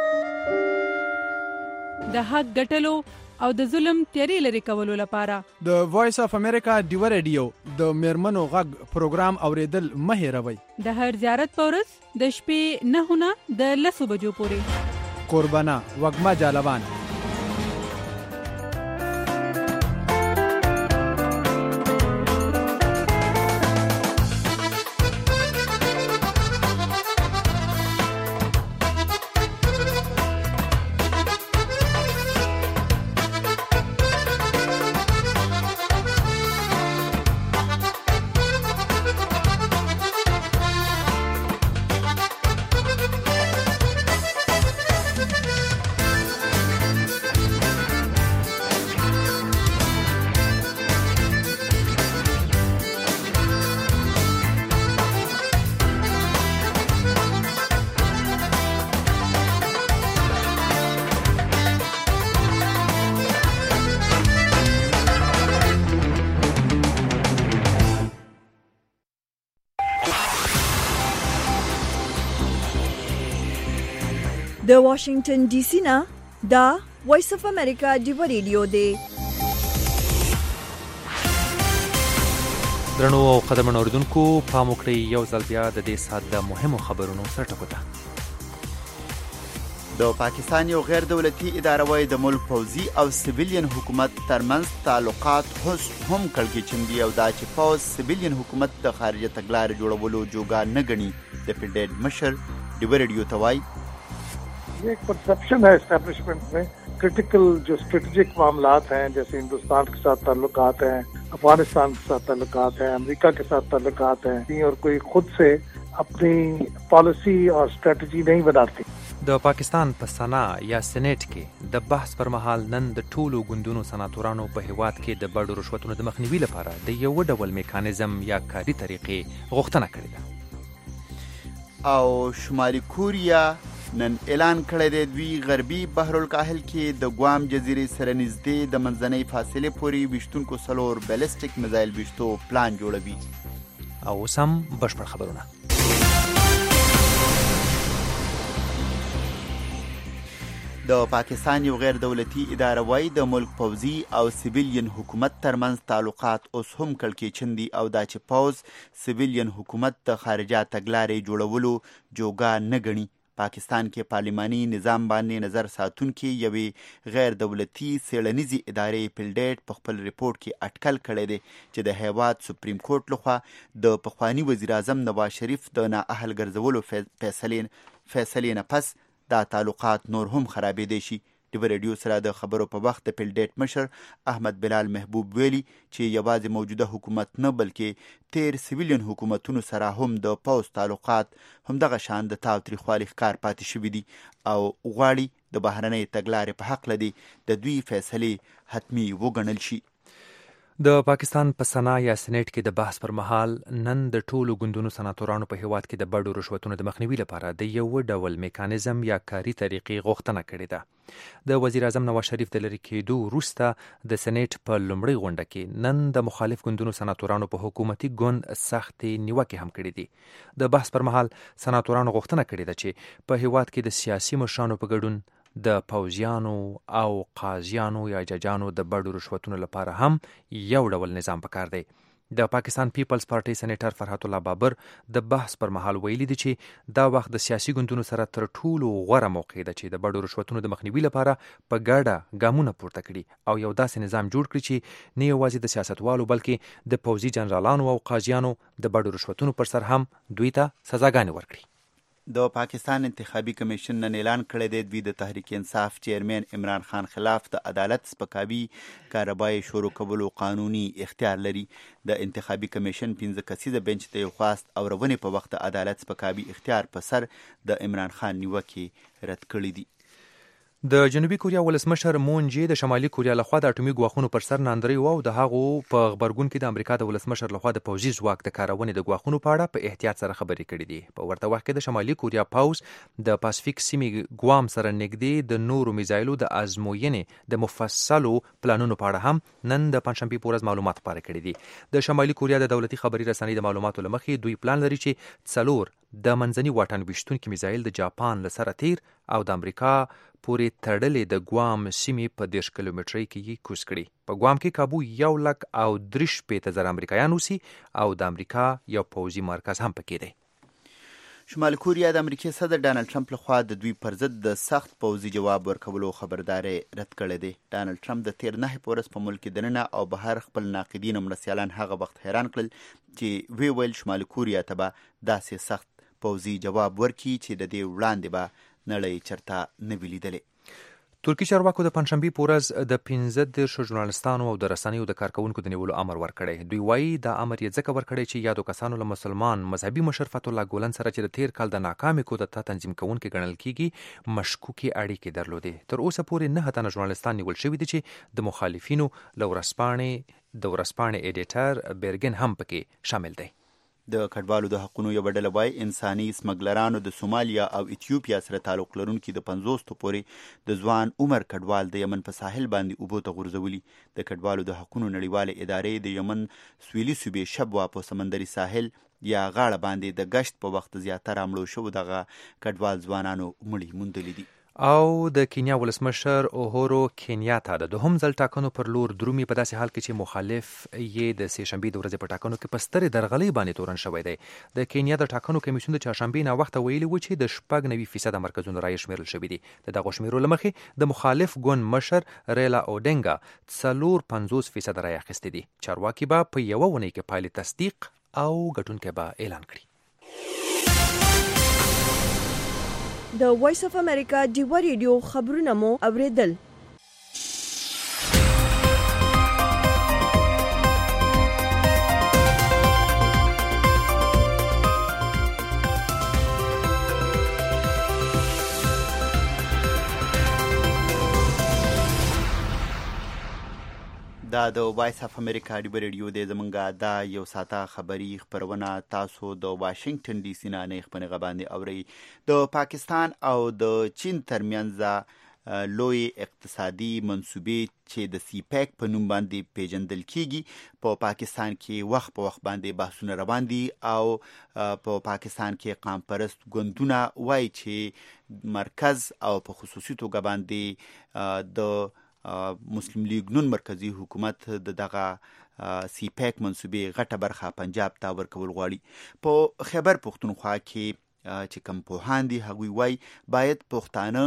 د حق ګټلو او د ظلم تیری لري کولو لپاره د وایس اف امریکا ډیوه ریډیو د میرمنو غږ پروګرام اوریدل مه هېروئ. د هر زیارت په ورځ د شپې 9 نه د 10 بجو پورې. قربانه وږمه جالوان. د واشنگټن ډي سي نه دا وایس اف امریکا ډیو ریډیو دی. درنو او قدرمنو اوریدونکو پام وکړئ یو ځل بیا د دې ساعت د مهمو خبرونو سرټکو ته. د پاکستان یو غیر دولتي اداره وايي د ملک پوځي او سیویلین حکومت ترمنځ تعلقات هم کړکېچن دي او دا چې پوځ سیویلین حکومت د خارجه تګلارې جوړولو جوګه نه ګڼي. د پیلډیټ مشر ډیو ریډیو ته وایي ये एक परसेप्शन है एस्टेब्लिशमेंट में क्रिटिकल जो स्ट्रेटेजिक मामलात हैं जैसे हिंदुस्तान के साथ ताल्लुकात हैं, अफगानिस्तान के साथ ताल्लुकात हैं, अमेरिका के साथ ताल्लुकात हैं और कोई खुद से अपनी पॉलिसी और स्ट्रेटजी नहीं बनाती. د پاکستان په سنا یا سېنات کې د بحث پر مهال نن د ټولو ګوندونو سناتورانو په هیواد کې د بډو رشوتونو د مخنیوي لپاره د یو ډول میکانیزم یا کاري طریقې غوښتنه کړې ده. او شمالي کوریا نن اعلان کړی دی دوی غربي بحرالکاهل کې د ګوام جزیرې سره نږدې د منځنۍ فاصلې پورې ویشتونکو 4 بیلسټیک میزایل ویشتو پلان جوړوي. او اوس هم بشپړ خبرونه. د پاکستان یو غیر دولتي اداره وايي د ملک پوځي او سیویلین حکومت ترمنځ تعلقات اوس هم کړکېچن دي او دا چې پوځ سیویلین حکومت د خارجه تګلارې جوړولو جوګه نه ګڼي. پاکستان کې پارلماني نظام باندې نظر ساتونکي یوې غیر دولتي څېړنیزې ادارې پیلډیټ په خپل ریپورټ کې اټکل کړی دی چې د هیواد سپریم کورټ لخوا د پخواني وزیر اعظم نواز شریف د نااهل ګرځولو فیصلې نه پس دا تعلقات نور هم خرابېدی شي. د ریډیو سره د خبرو په وخت د پیلډیټ مشر احمد بلال محبوب ویلي چې یوازې موجوده حکومت نه بلکې تیر سیویلین حکومتونو سره هم د پوځ تعلقات همدغه شان د تاوتریخوالي ښکار پاتې شوي دي او غواړي د بهرنۍ تګلارې په هکله دي د دوی فیصلې حتمي وګڼل شي. د پاکستان په سنا یا سېنات کې د بحث پر مهال نن د ټولو ګوندونو سناتورانو په هیواد کې د بډو رشوتونو د مخنیوي لپاره د یو ډول میکانیزم یا کاري طریقې غوښتنه کړې ده. د وزیر اعظم نواز شریف د لرې کېدو وروسته د سېنات په لومړۍ غونډه کې نن د مخالف ګوندونو سناتورانو په حکومتي ګوند سختې نیوکې هم کړې دي. د بحث پر مهال سناتورانو غوښتنه کړې ده چې په هیواد کې د سیاسي مشرانو په ګډون د پوځیانو او قاضیانو یا ججانو د بډو رشوتونو لپاره هم یو ډول نظام پکار دی. د پاکستان پیپلز پارټي سېنیټر فرحت الله بابر د بحث پر مهال ویلي دي چې دا وخت د سیاسي ګوندونو سره تر ټولو غوره موقع ده چې د بډو رشوتونو د مخنیوي لپاره په ګډه ګامونه پورته کړي او یو داسې نظام جوړ کړي چې نه یوازې د سیاستوالو بلکې د پوځي جنرالانو او قاضیانو د بډو رشوتونو پر سر هم دوی ته سزاګانې ورکړي. د پاکستان انتخابي کمیشن نن اعلان کړی دی دوی د تحریک انصاف چیرمن عمران خان خلاف د عدالت سپکاوي کارروايي شروع کولو قانوني اختیار لري. د انتخابي کمیشن 15 کسیزه بنچ ته یو خواست اورونې په وخت د عدالت سپکاوي اختیار په سر د عمران خان نیوکې رد کړې دي. د جنوبي کوریا ولسمشر مون جې د شمالي کوریا لخوا د اټومي ګواښونو پر سر ناندرۍ او د هغو په غبرګون کې د امریکا د ولسمشر لخوا د پوځي ځواک د کارونې د ګواښونو په اړه په احتیاط سره خبرې کړې دي. په ورته وخت کې د شمالي کوریا پوځ د پاسفیک سیمې ګوام سره نږدې د نورو میزایلو د ازموینې د مفصلو پلانونو په اړه هم نن د پنځشنبې په ورځ معلومات خپاره کړي دي. د شمالي کوریا د دولتي خبري رسنۍ د معلوماتو له مخې دوی پلان لري چې 4 د منځني واټن ویشتونکي میزایل د جاپان له سره تیر او د امریکا پورې تړلې د ګوام سیمې په 10 کیلومترۍ کې کوز کړي. په ګوام کې کابو 1,03,000 امریکایان اوسي او د امریکا یو پوځي مرکز هم پکې دی. شمالي کوریا د امریکای صدر ډانلډ ټرمپ لخوا د دوی پر ضد د سخت پوځي جواب ورکولو خبرداری رد کړی دی. ډانلډ ټرمپ د 13 په ورځ په ملک کې دننه او بهر خپل ناقدین او مرستیالان هغه وخت حیران کړل چې ویل شمالي کوریا ته به داسې سخت پوځي جواب ورکړي چې د دې وړاندې به نړۍ چرته نه وي لیدلې. ترکی چارواکو د پنځشنبې په ورځ د 15 ژورنالستانو او د رسنیو د کارکونکو د نیولو امر ورکړی. دوی وایي دا امر یې ځکه ورکړی چې یادو کسانو له مسلمان مذهبي مشر فتح الله ګولن سره چې د تیر کال د ناکامې کودتا تنظیم کوونکي ګڼل کیږي مشکوکې اړیکې درلودې. تر اوسه پورې 9 تنه ژورنالستان نیول شوي دي چې د مخالفینو له ورځپاڼې ایډیټر بیرګن هم پکې شامل دی. د کډوالو د حقوقو یو ډله وایي انساني سمګلرانو د سومالیا او ایتیوپیا سره تعلق لرونکي د 50 پورې د ځوان عمر کډوال د یمن په ساحل باندې اوبو ته غورځولي. د کډوالو د حقوقو نړیواله ادارې د یمن سویلي صوبې شبوا په سمندري ساحل یا غاړه باندې د گشت په وخت زیاتره مړو شو دغه کډوال ځوانانو مړي موندلي دي. او د کینیا ولسمشر اوهورو کینیاتا د دوهم ځل ټاکنو پر لور درومي په داسې حال کې چې مخالف یې د سې شنبې د ورځې په ټاکنو کې په سترې درغلۍ باندې تورن شوی دی. د کینیا د ټاکنو کمیسیون د چهارشنبې نه وخته ویلي و چې د 96% مرکزونو رایې شمیرل شوي دي. د دغو شمیرو له مخې د مخالف ګوند مشر ریلا اودینګا 54% رایې اخیستې دي. چارواکي به په یوه اونۍ کې پایلې تصدیق او ګټونکی به اعلان کړي. د وایس اف امریکا ډیوا ریډیو خبرونه مو اوریدل. دا د وایس اف امریکا ډیوا ریډیو د زمونږه دا یو ساته خبری خبرونه تاسو د واشنگټن ډي سي نه خبرونه باندې اوري. د پاکستان او د چین ترمنځ لوی اقتصادي منصوبې چې د سی پیک په نوم باندې پیژندل کیږي په پاکستان کې وخت په وخت باندې بحثونه روان دي او په پاکستان کې قامپرست ګوندونه وایي چې مرکز او په خصوصي توګه باندې د مسلم لیگ نون مرکزی حکومت دغه سی پیک منصوبې غټه برخه پنجاب ته ورکول غواړي. په خیبر پختونخوا کې چې کوم پوهان دي هغوی وایي باید پښتانه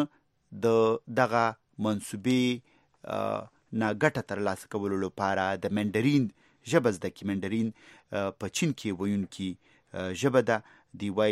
د دغه منصوبې نه ګټه ترلاسه کولو لپاره د منډرین ژبه زده کړي. منډرین په چین کې ویونکي ژبه ده. دی وایي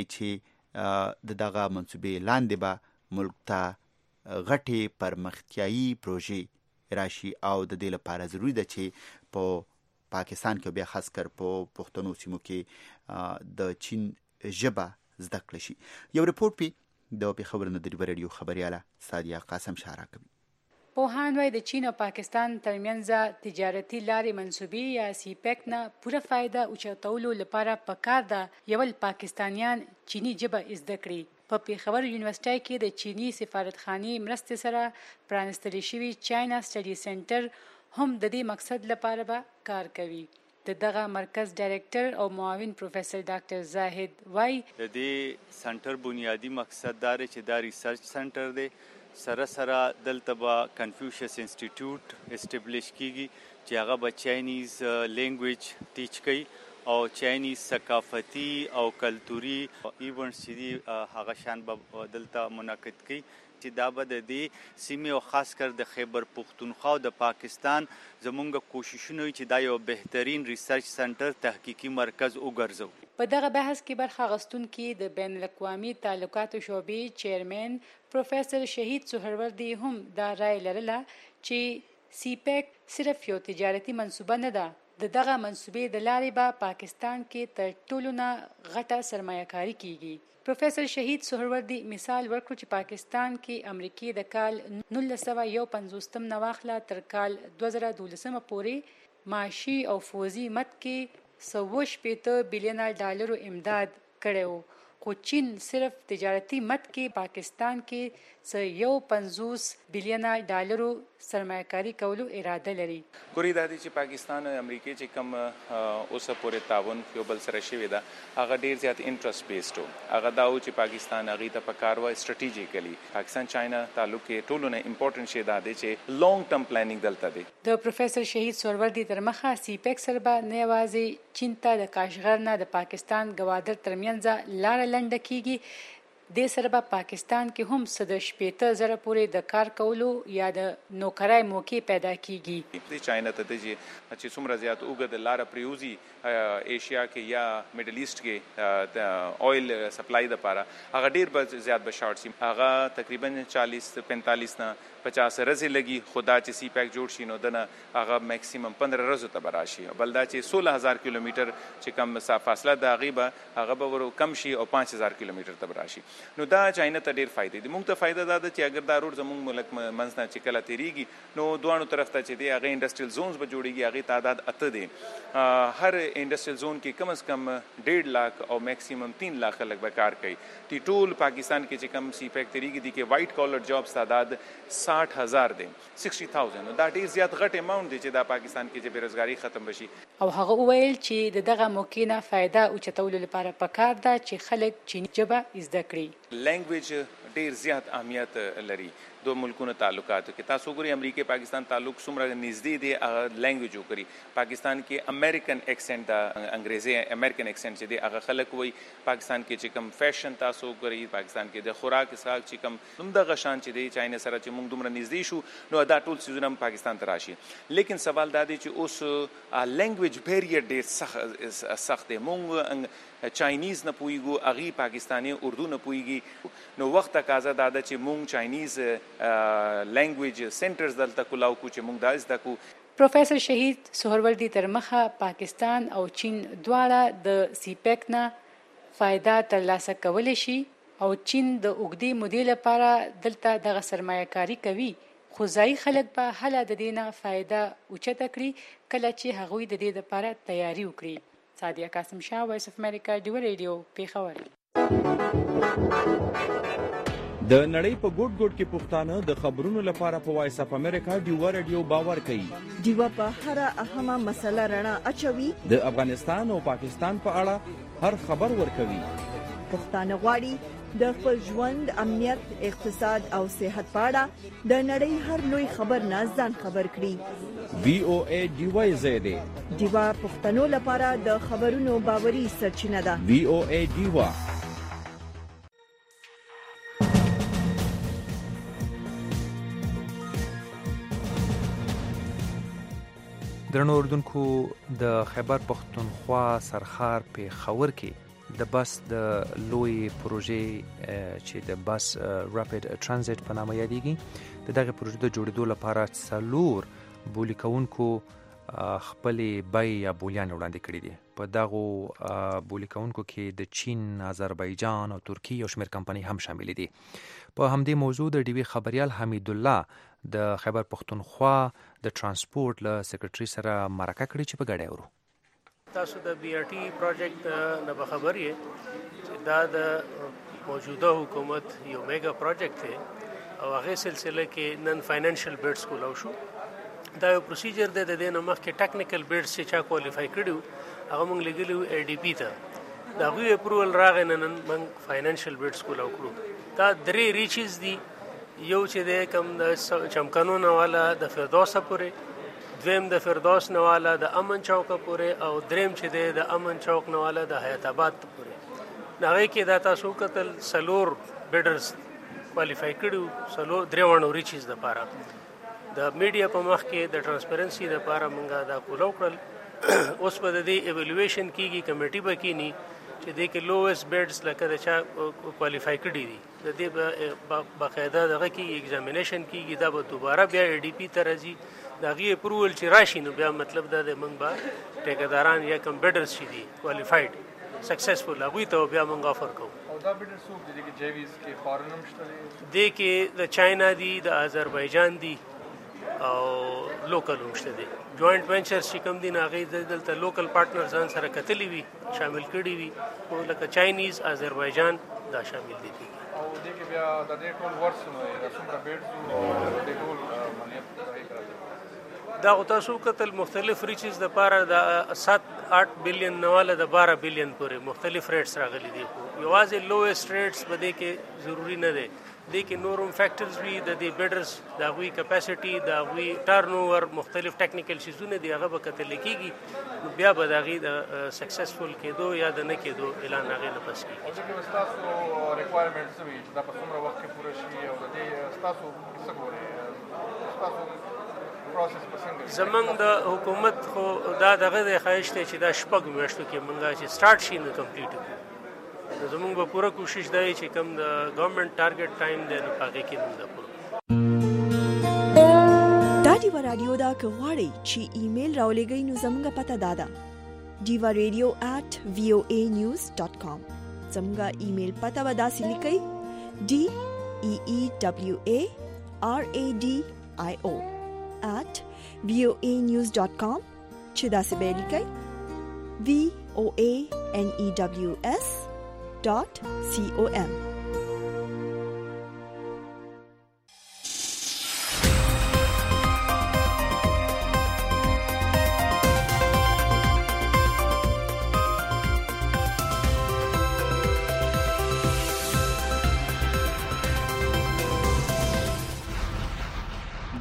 چې د دغه منصوبې لاندې به ملک ته غټې پرمختیایي پروژې راشي او د دې لپاره ضروری ده چې په پاکستان کې بیا خاص کر په پښتنو سیمو کې د چین ژبه زده کړل شي. یو رپورټ پی د خبرونو د ډیوا ریډیو خبرياله سادیه قاسم شارع کوي. پوهان وايي د چین او پاکستان ترمنځ تجارتي لارې منصوبې یا سی پیک نه پوره فائدہ اوچتولو لپاره پکار ده یو پاکستانیان چینی ژبه زده کړي. په پیښور یونیورسيټي کې د چینی سفارتخانه مرستې سره پرانستل شوی چاینا سټډي سنټر هم د دې مقصد لپاره به کار کوي. دغه مرکز ډایریکټر او معاون پروفیسور ډاکټر زاهد وای د دې سنټر بنیادی مقصد دا چې دا ریسرچ سنټر دی سره دلته به کنفیوشس انسټیټیوټ اسټابلیش کیږي چې هغه به چاینیز لینګویج ټیچ کوي او چاینیز ثقافتي او کلتوري ایونټس چې هغه شان به دلته منعقد کړي چې دا به د دې سیمې او خاص کر د خیبر پختونخوا او د پاکستان زمونږ کوششونه چې دا یو بهترین ریسرچ سنټر تحقیقي مرکز وګرځو. په دغه بحث کې برخه اخیستونکي د بین الاقوامي تعلقاتو شعبې چیرمن پروفیسور شهید سهروردي هم دا رائے لرله چې سی پیک صرف یو تجارتي منصوبه نه ده. دغه منصوبې د لارې به پاکستان کې تر ټولو نه غټه سرمایه‌کاري کیږي. پروفیسور شهید سهروردي مثال ورکړ چې پاکستان کې امریکای د کال 1951 نه واخله تر کال 2012 پورې معاشي او فوزي مد کې 180 بلین ډالر امداد کړو. خو چین صرف تجارتي مد کې پاکستان کې 150 بلین ډالر سرمایه‌کاري کولو اراده لري. ګوري دا چې پاکستان او امریکا چې کوم اوسه پورې تعاون یو بل سره شوی دا هغه ډیر زیات انټرست بیسډ هغه دا و چې پاکستان هغه ته پکاروا استراتیژیکلی پاکستان چاینا تعلق کې ټولو نه امپورټنت شی دا دی چې لانګ ټرم پلانینګ دلته دی. د پروفیسور شهید سهروردي تر مخه سی پیک سره به نه یوازې چین ته د کاشغر نه د پاکستان ګوادر ترمنځ لار لنډه کیږي د سره په پاکستان کې هم 180,000 پورې د کار کولو یا د نوکرای موقع پیدا کیږي. د چاینا ته چې څومره زیات اوګه د لار پریوزي ایشیا کې یا میډل ایست کې د اویل سپلای لپاره هغه ډیر زیات به شارټ سي هغه تقریبا 40-45 نه 50 ورځې لګي. خدا چې سی پیک جوړ شي نو دنه هغه میکسیمم 15 ورځې ته براشي. بلدا چې 16,000 کیلومتر چې کم فاصله د غیبه هغه به ورو کم شي او 5,000 کیلومتر ته براشي. نو دا چاینا ته ډیر فائدې دي. موږ ته فائدہ دا ده چې اگر دا روډ زموږ ملک منځ نه چې کله تیریږي نو دوانو طرف ته چې دی هغه انډستریل زونز به جوړیږي. هغه تعداد 8 دي. هر انډستریل زون کې کم از کم 1.5 लाख او میکسیمم 3 लाख خلک به کار کوي. ټول پاکستان کې چې کم سی پیک تیریږي دي کې وایټ کالر جابز تعداد 60,000 دي 60,000. دا ډیر زیات غټ اماونت دی چې دا پاکستان کې چې بیروزګاری ختم بشي. او هغه ویل چې دغه موقع نه فائدہ اوچتولو لپاره پکار ده چې خلک چینی ژبه زده کړي. لینګویج ډیر زیات اهمیت لري دو ملکونو تعلقاتو کې. تاسو ګورئ امریکا پاکستان تعلق څومره نږدې دی، هغه لینګویج وکړي. پاکستان کې امریکن ایکسنټ دا انګریزي امریکن ایکسنټ چې دی هغه خلک وایي. پاکستان کې چې کوم فیشن تاسو ګورئ، پاکستان کې د خوراک اساس چې کوم همدغه شان چې دی چاینا سره چې موږ دومره نږدې شو نو دا ټول څیزونه پاکستان ته راشي. لیکن سوال دا دی چې اوس لینګویج بیریر ډیر سخت دی. موږ چاینیز نه پوهیږو، هغوی پاکستاني اردو نه پوهیږي. نو وخت تقاضا دا ده چې موږ چاینیز لینګویج سنټرز دلته کولاو کو چې موږ دا زده کو. پروفیسور شهید سهروردي تر مخه پاکستان او چین دواړه د سیپیک نه فایده ترلاسه کولی شي او چین د اوږدې مودې لپاره دلته دغه سرمایه کاري کوي، خو ځایي خلک به هله د دې نه فایده اوچته کړي کله چې هغوی د دې لپاره تیاری وکړي. سادیه قاسم شاه، وایس اف امریکا، ډیو ریډیو، پیښور. د نړۍ په ګوټ ګوټ کې پښتانه د خبرونو لپاره په وایس اف امریکا ډیو ریډیو باور کوي. ډیو په هر اهمه مسله رڼا اچوي. د افغانستان او پاکستان په اړه هر خبر ورکوي. پښتانه غواړي د خپل ژوند، امنیت، اقتصاد او صحت په اړه د نړۍ هر لوی خبر نه ځان خبر کړي. وی او ای ډیو زیاده ډیو پښتنو لپاره د خبرونو باوري سرچینه ده. وی او ای ډیو. درنو اردوونکو، د خیبر پښتونخوا سرخار پیښور کې د بس د لوی پروژې چې د بس راپیډ ترانزیت په نامه یادېږي، د دغه پروژې د جوړېدو لپاره 4 بولي کوونکو خپلې بیې یا بولیان وړاندې کړي دي. په دغو بولي کوونکو کې د چین، آذربایجان او ترکیې یو شمېر کمپنۍ هم شاملې دي. په همدې موضوع د ډیوي خبریال حمید الله د خیبر پښتونخوا د ترانسپورت له سیکریټري سره مرکه کړې چې په ګډه ورو. تاسو د بی آر ټي پروجیکټ نه به خبر یې چې دا د موجوده حکومت یو میگا پروجیکټ دی او هغه سلسله کې نن فاینانشل بیډز کولاو شو. دا یو پروسیجر دی، د دې نه مخکې ټیکنیکل بیډز چې چا کوالیفای کړي هغه موږ لګلي ای ډي پی ته، د هغوی اپروول راغی، نن موږ فاینانشل بیډز کولاو کړو. دا 3 ریچز دي، یو چې دی کوم د چمکنونه والا د فردوسه پورې، دویم د فردوس نه والا د امن چوکه پورې، او دریم چې دی د امن چوک نه والا د حیات آباد پورې. هغې کې دا تاسو کتل 4 بیډرز کوالیفای کړي، 3 ریچز دپاره. د میډیا په مخ کې د ټرانسپیرنسي دپاره موږ دا کولاو کړل. اوس به د دې ایویلویشن کېږي، کمیټي به کېني چې دې کې لوویسټ بیډز لکه د چا کوالیفای کړي دي، د دې به باقاعده دغه کې ایگزامینیشن کېږي. دا به دوباره بیا ای ډي پی ته راځي، د هغې اپروول چې راشي نو بیا مطلب دا دی موږ به ټیکهداران یا کوم بیډرز چې دي کوالیفایډ سکسسفل هغوی ته بیا موږ آفر کوو. او دا بیډر څوک دي چې جیویز کې فارن هم شته دي؟ دې کې د چاینا دي، د آذربایجان دي او لوکل هم شته دي. جوائنٹ وینچرز چې کوم دي نو هغې دلته لوکل پارټنر ځان سره کتلي وي، شامل کړي وي، او لکه چاینیز، آذربایجان دا شامل دي. او دې کې بیا د دې ټول ورسونه د څومره بیډز او د دې ټول مالیات دا تاسو کتل مختلف ریچز د پاره د 7-8 بلین نواله د 12 بلین پورې مختلف ریټس راغلي دي. یوازې لوویسټ ریټس به دې کې ضروری نه دی، دې کې نورم فیکټرز وي، د دې بیډرز د هغوی کپاسټي، د هغوی ټرن اوور، مختلف ټیکنیکل شیزونه دي، هغه به کتل کېږي. نو بیا به د هغې د سکسسفل کېدو یا د نه کېدو اعلان هغې نه پس کېږي. او دې کې ستاسو ریکوایرمنټ څه وي چې دا په څومره وخت کې پوره شي، او د دې ستاسو څه ګورئ، ستاسو زمونږ د حکومت خو دا دغه د خواهش دی چې دا 6 میاشتو کې موږ چې سٹارټ شي نو کمپلیټ کړو. زمونږ به پوره کوشش دی چې کوم د ګورنمنت ټارګټ ټایم دی نو هغې کې موږ دا پوره. دا ډیوا رادیو دا که غواړئ چې ایمیل راولېږئ نو زموږ پته دا ده diva.radio@voanews.com. زموږ ایمیل پته به داسې لیکئ DEEWARADIO@voanews.com چې داسې به لیکئ VOANEWS.com.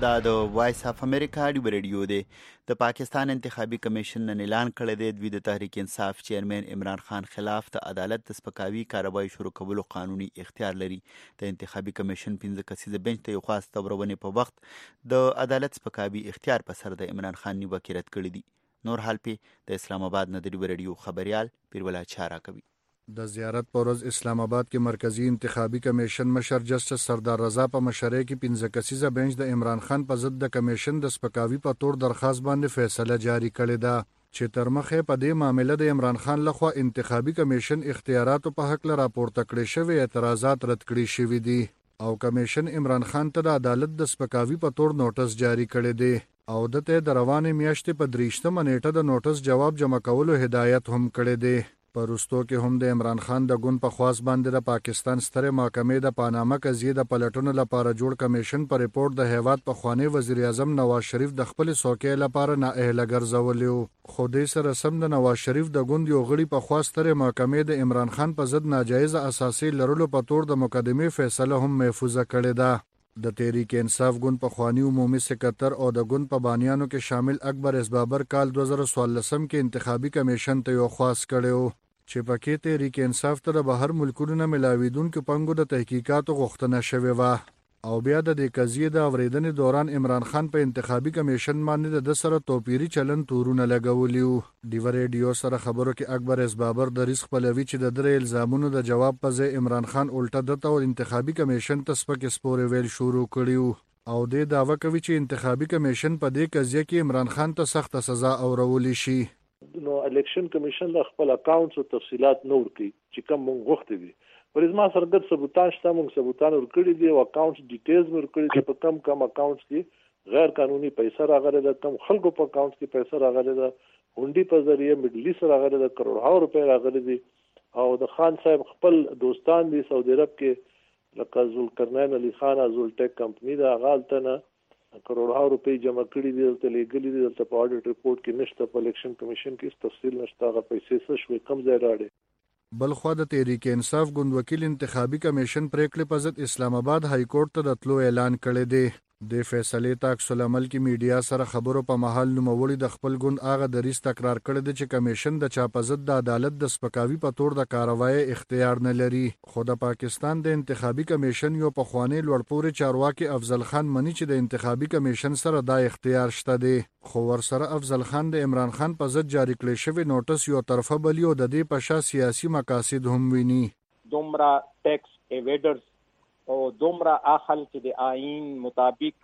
دا د وایس اف امریکا ډیو ریډیو دی. د پاکستان انتخابي کمیشن نن اعلان کړی دی دوی د تحریک انصاف چیرمن عمران خان خلاف د عدالت د سپکاوي کاروایی شروع کولو قانوني اختیار لري. د انتخابي کمیشن 15 کسیزه بنچ ته یو خاص تورونې په وخت د عدالت سپکاوي اختیار په سر د عمران خان نیوکې رد کړي دي. نور حال پې د اسلام آباد نه د ډیو ریډیو خبريال پیرولہ چارا کوي. د زیارت پر ورځ اسلام آباد کې مرکزی انتخابي کمیشن مشر جسټس سردار رضا په مشرۍ کې 15 کسیزه بنچ د عمران خان په ضد د کمیشن د سپکاوي په تور درخواست باندې فیصله جاری کړې ده چې تر مخه په دې معاملې د عمران خان لخوا انتخابي کمیشن اختیاراتو په حق له راپورته کړي شوی اعتراضات رد کړي شوی دي او کمیشن عمران خان ته د عدالت د سپکاوي په تور نوټس جاری کړی دی او دته د روانې میاشتې په 23 نیټه د نوټس جواب جمع کولو هدایت هم کړی دی. پرستو کې هم د عمران خان د ګوند په خواست باندې د پاکستان ستره محکمې د پاناما قضیې د پلټونو لپاره جوړ کمیشن پر ریپورت د هیواد په خوانی وزیر اعظم نواز شریف د خپل څوکۍ لپاره نااهله ګرځولیو. خو دې سره سم د نواز شریف د ګوند یو غړي په خواست ستره محکمې د عمران خان په ضد ناجایز اساسي لرلو په تور د مقدمې فیصله هم محفوظه کړې ده. د تحریک انصاف ګوند په خوانی عمومي سکرټر او د ګوند په بانیانو کې شامل اکبر اسبابر کال 2014 کې انتخابي کمیشن ته یو خواست کړو چې پکې تحریک انصاف ته د بهر ملکونو نه ملاویدونکو پنګو د تحقیقاتو غوښتنه شوې وه او بیا د دې قضیې د اورېدنې دوران عمران خان په انتخابي کمیشن باندې د سره توپیری چلن تورونه لګولیو. ډیو ریډیو سره خبرو کې اکبر اسبابر د ریسک پلوي چې د درې الزامونو د جواب په ځای عمران خان الټه دته او انتخابي کمیشن ته سپک سپورې ویل شروع کړیو او د داوا کوي چې انتخابي کمیشن په دې قضیه کې عمران خان ته سخت سزا اورولې شي. نو الیکشن کمیشن د خپل اکاونټس او تفصيلات نور کړي چې کوم مونږ غوښتي دي. ورزما سرګت ثبوتان شته مونږ ثبوتان ورکړي دي او اکاونټس ډیټیلز ورکړي چې په کم اکاونټس کې غیر قانوني پیسې راغلي ده، کم خلکو په اکاونټس کې پیسې راغلي ده، هونډي په ذریعہ مډل ایست راغلي ده، کروڑو روپے راغلي دي او د خان صاحب خپل دوستان دي سعودي عرب کې لکه ذوالقرنین علي خان ازولټیک کمپنی دا غالطه نه کروڑو روپے جمع کړي دي او تلګلي دي د په اډیټ ریپورت کې نشته، په الیکشن کمیشن کې تفصیل نشته، هغه پیسې څه شوې کم ځای راړي. بل خو د تحریک انصاف ګوند وکیل انتخابي کمیشن پریکړې په ضد اسلام آباد های کورټ ته د تلو اعلان کړی دی. د فیصلې ته عکس العمل کې میډیا سره خبرو په محل نوموړي د خپل ګوند هغه دریځ تکرار کړی دی چې کمیشن د چا په ضد د عدالت د سپکاوي په تور د کاروایی اختیار نه لري. خو د پاکستان د انتخابي کمیشن یو پخوانی لوړپوړي چارواکي افضل خان مني چې د انتخابي کمیشن سره دا اختیار شته دی. خو ورسره افضل خان د عمران خان په ضد جاری کړی شوی نوټس یو طرفه بلی او د دې په شا سیاسي مقاصد هم ویني. دومره ټیکس ایویډرز او دومره اخل چې د آئین مطابق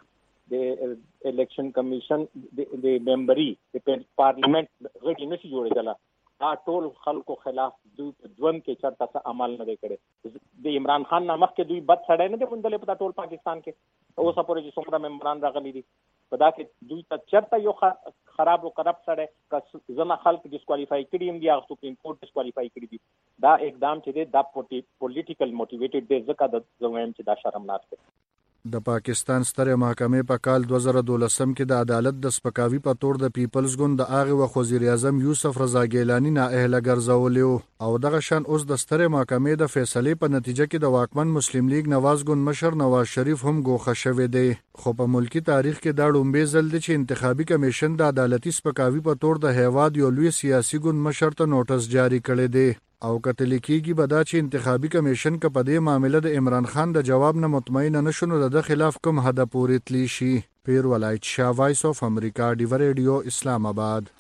د الیکشن کمیشن د ممبري د پارلیمنت غړي نشي جوړېدل. دا ټول خلکو خلاف دوی په ژوند کې چرته عمل نه کړي. د عمران خان نامخ کې دوی بد سړی نه دی مونږ په ټول پاکستان کې اوس پورې چې څومره ممبران راغلي دي په دا کې دوی ته چرته یو خراب او کرپټ سړی که زما خلک ډیسکوالیفای کړي هم دي هغه سپریم کورټ ډیسکوالیفای کړي دي. دا اقدام چې دی دا پولیټیکل موټیویټډ دی ځکه د زموږ چې دا شرمناک دی. د پاکستان ستره محکمې په کال 2012 کې د عدالت د سپکاوي په تور د پیپلز ګوند د هغه وخت وزیر اعظم یوسف رضا ګیلانی نااهله ګرځولیو او دغه شان اوس د ستره محکمې د فیصلې په نتیجه کې د واکمن مسلم لیگ نواز ګوند مشر نواز شریف هم ګوښه شوی دی. خو په ملکی تاریخ کې دا لومړی ځل دی چې انتخابي کمیشن د عدالتي سپکاوي په تور د هیواد یو لوی سیاسي ګوند مشر ته نوټس جاری کړی دی او کتل کېږي به دا چې انتخابي کمیشن که په دې معاملې د عمران خان د جواب نه مطمئن نشو نو د خلاف کوم حد پورې تلی شي. پیر ولایت شاه وایس اف امریکا ډیو ریډیو اسلام آباد.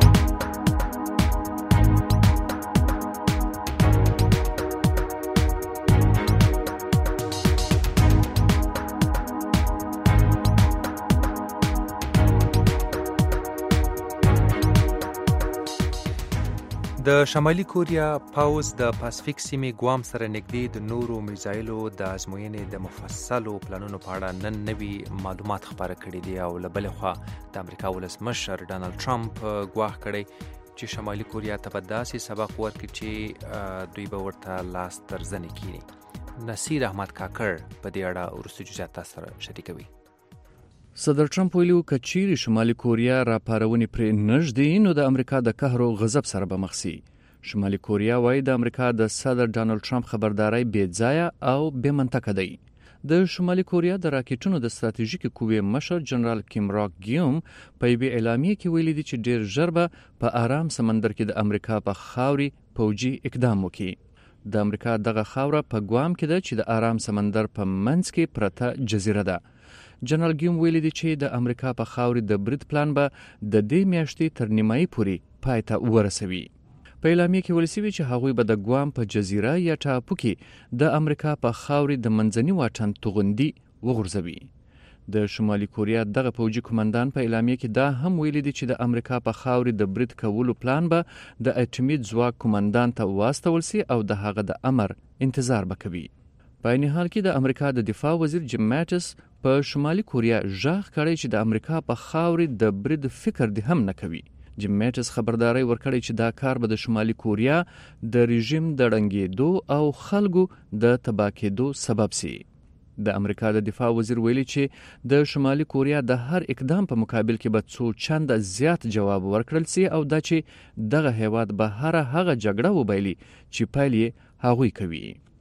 د شمالي کوریا پوځ د پاسفیک سیمې ګوام سره نږدې د نورو میزایلو د ازموینې د مفصلو پلانونو په اړه نن نوي معلومات خپاره کړي دي او له بلې خوا د امریکا ولسمشر ډانلډ ټرمپ ګواښ کړی چې شمالي کوریا ته به داسې سبق ورکړي چې دوی به ورته لاس تر زنې کړي. نصیر احمد کاکړ په دې اړه وروستي جزئیات تاسو سره شریکوي. صدر ټرمپ ویلي که چیرې شمالي کوریا راپارونې پرې نږدې نو د امریکا د قهر او غضب سره به مخ شي. شمالي کوریا وایي د امریکا د صدر ډانلډ ټرمپ خبرداري بې ځایه او بې منطقه دی. د شمالي کوریا د راکټونو د ستراتیژیکي قوې مشر جنرال کیم راک ګیوم په یوې اعلامیه کې ویلي دي چې ډیر ژر به په آرام سمندر کې د امریکا په خاورې پوجي اقدام وکړي. د امریکا دغه خاوره په ګوام کې ده چې د آرام سمندر په منځ کې پرته جزیره ده. جنرال ګیوم ویلي دي چې د امریکا په خاورې د برید پلان به د دې میاشتې تر نیمایي پورې پای ته ورسوي. په اعلامیه کې ویل شوي چې هغوی به د ګوام په جزیره یا ټاپو کې د امریکا په خاورې د منځني واټن توغندي وغورځوي. د شمالي کوریا دغه پوجي کمانډان په اعلامیه کې دا هم ویلي دي چې د امریکا په خاورې د برید کولو پلان به د اټومي ځواک کمانډان ته واستول سي او د هغه د امر انتظار به کوي. په عین حال کې د امریکا د دفاع وزیر جیم ماټس په شمالي کوریا ژغ کړی چې د امریکا په خاورې د برید فکر دې هم نه کوي. جیم ماټس خبرداري ورکړی چې دا کار به د شمالي کوریا د رژیم د ړنګېدو او خلکو د تباه کېدو سبب سي. د امریکا د دفاع وزیر ویلي چې د شمالي کوریا د هر اقدام په مقابل کې به څو چنده زیات جواب ورکړل سي او دا چې دغه هیواد به هغه جګړه وبایلي چې پیل یې هغوی کوي.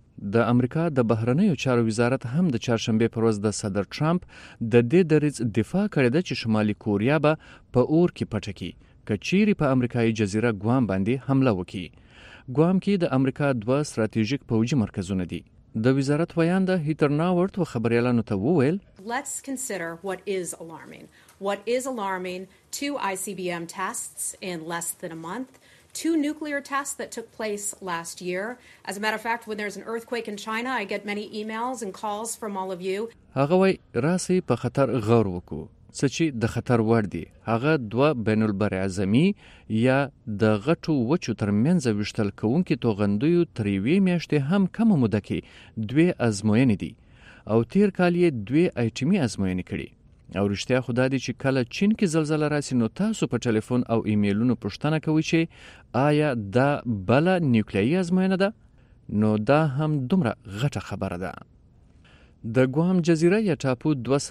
د امریکا د بهرنیو چارو وزارت هم د چهارشنبه پر ورځ د صدر ټرمپ د دې دریځ دفاع کړې ده چې شمالي کوریا به په اور کې پټه کړي که چیرې په امریکایي جزیره ګوام باندې حمله وکړي. ګوام کې د امریکا 2 ستراتیژیک پوجي مرکزونه دي. د وزارت ویانده هیتر ناورت و خبريالانو ته وویل Let's consider what is alarming. What is alarming, 2 ICBM tests in less than a month, 2 nuclear tests that took place last year. As a matter of fact, when there's an earthquake in China, I get many emails and calls from all of you. هغه وای راسي په خطر غور وکړو. څه چې د خطر وړ دي هغه 2 بین البراعظمي یا د غټو وچو ترمنځ وشتل کوونکې توغندیو تر یوې میاشتې هم کمه موده کې 2 ازموینې دي او تیر کال یې 2 ایټمي ازموینې کړي. او رښتیا خدا دي چې کله چین کې زلزلہ راسي نو تاسو په ټلیفون او ایمیلونو پوښتنه کوئ چې آیا دا بل نیوکلیایي ازموینه ده؟ نو دا هم دومره غټه خبره ده. د ګوام جزیره یا ټاپو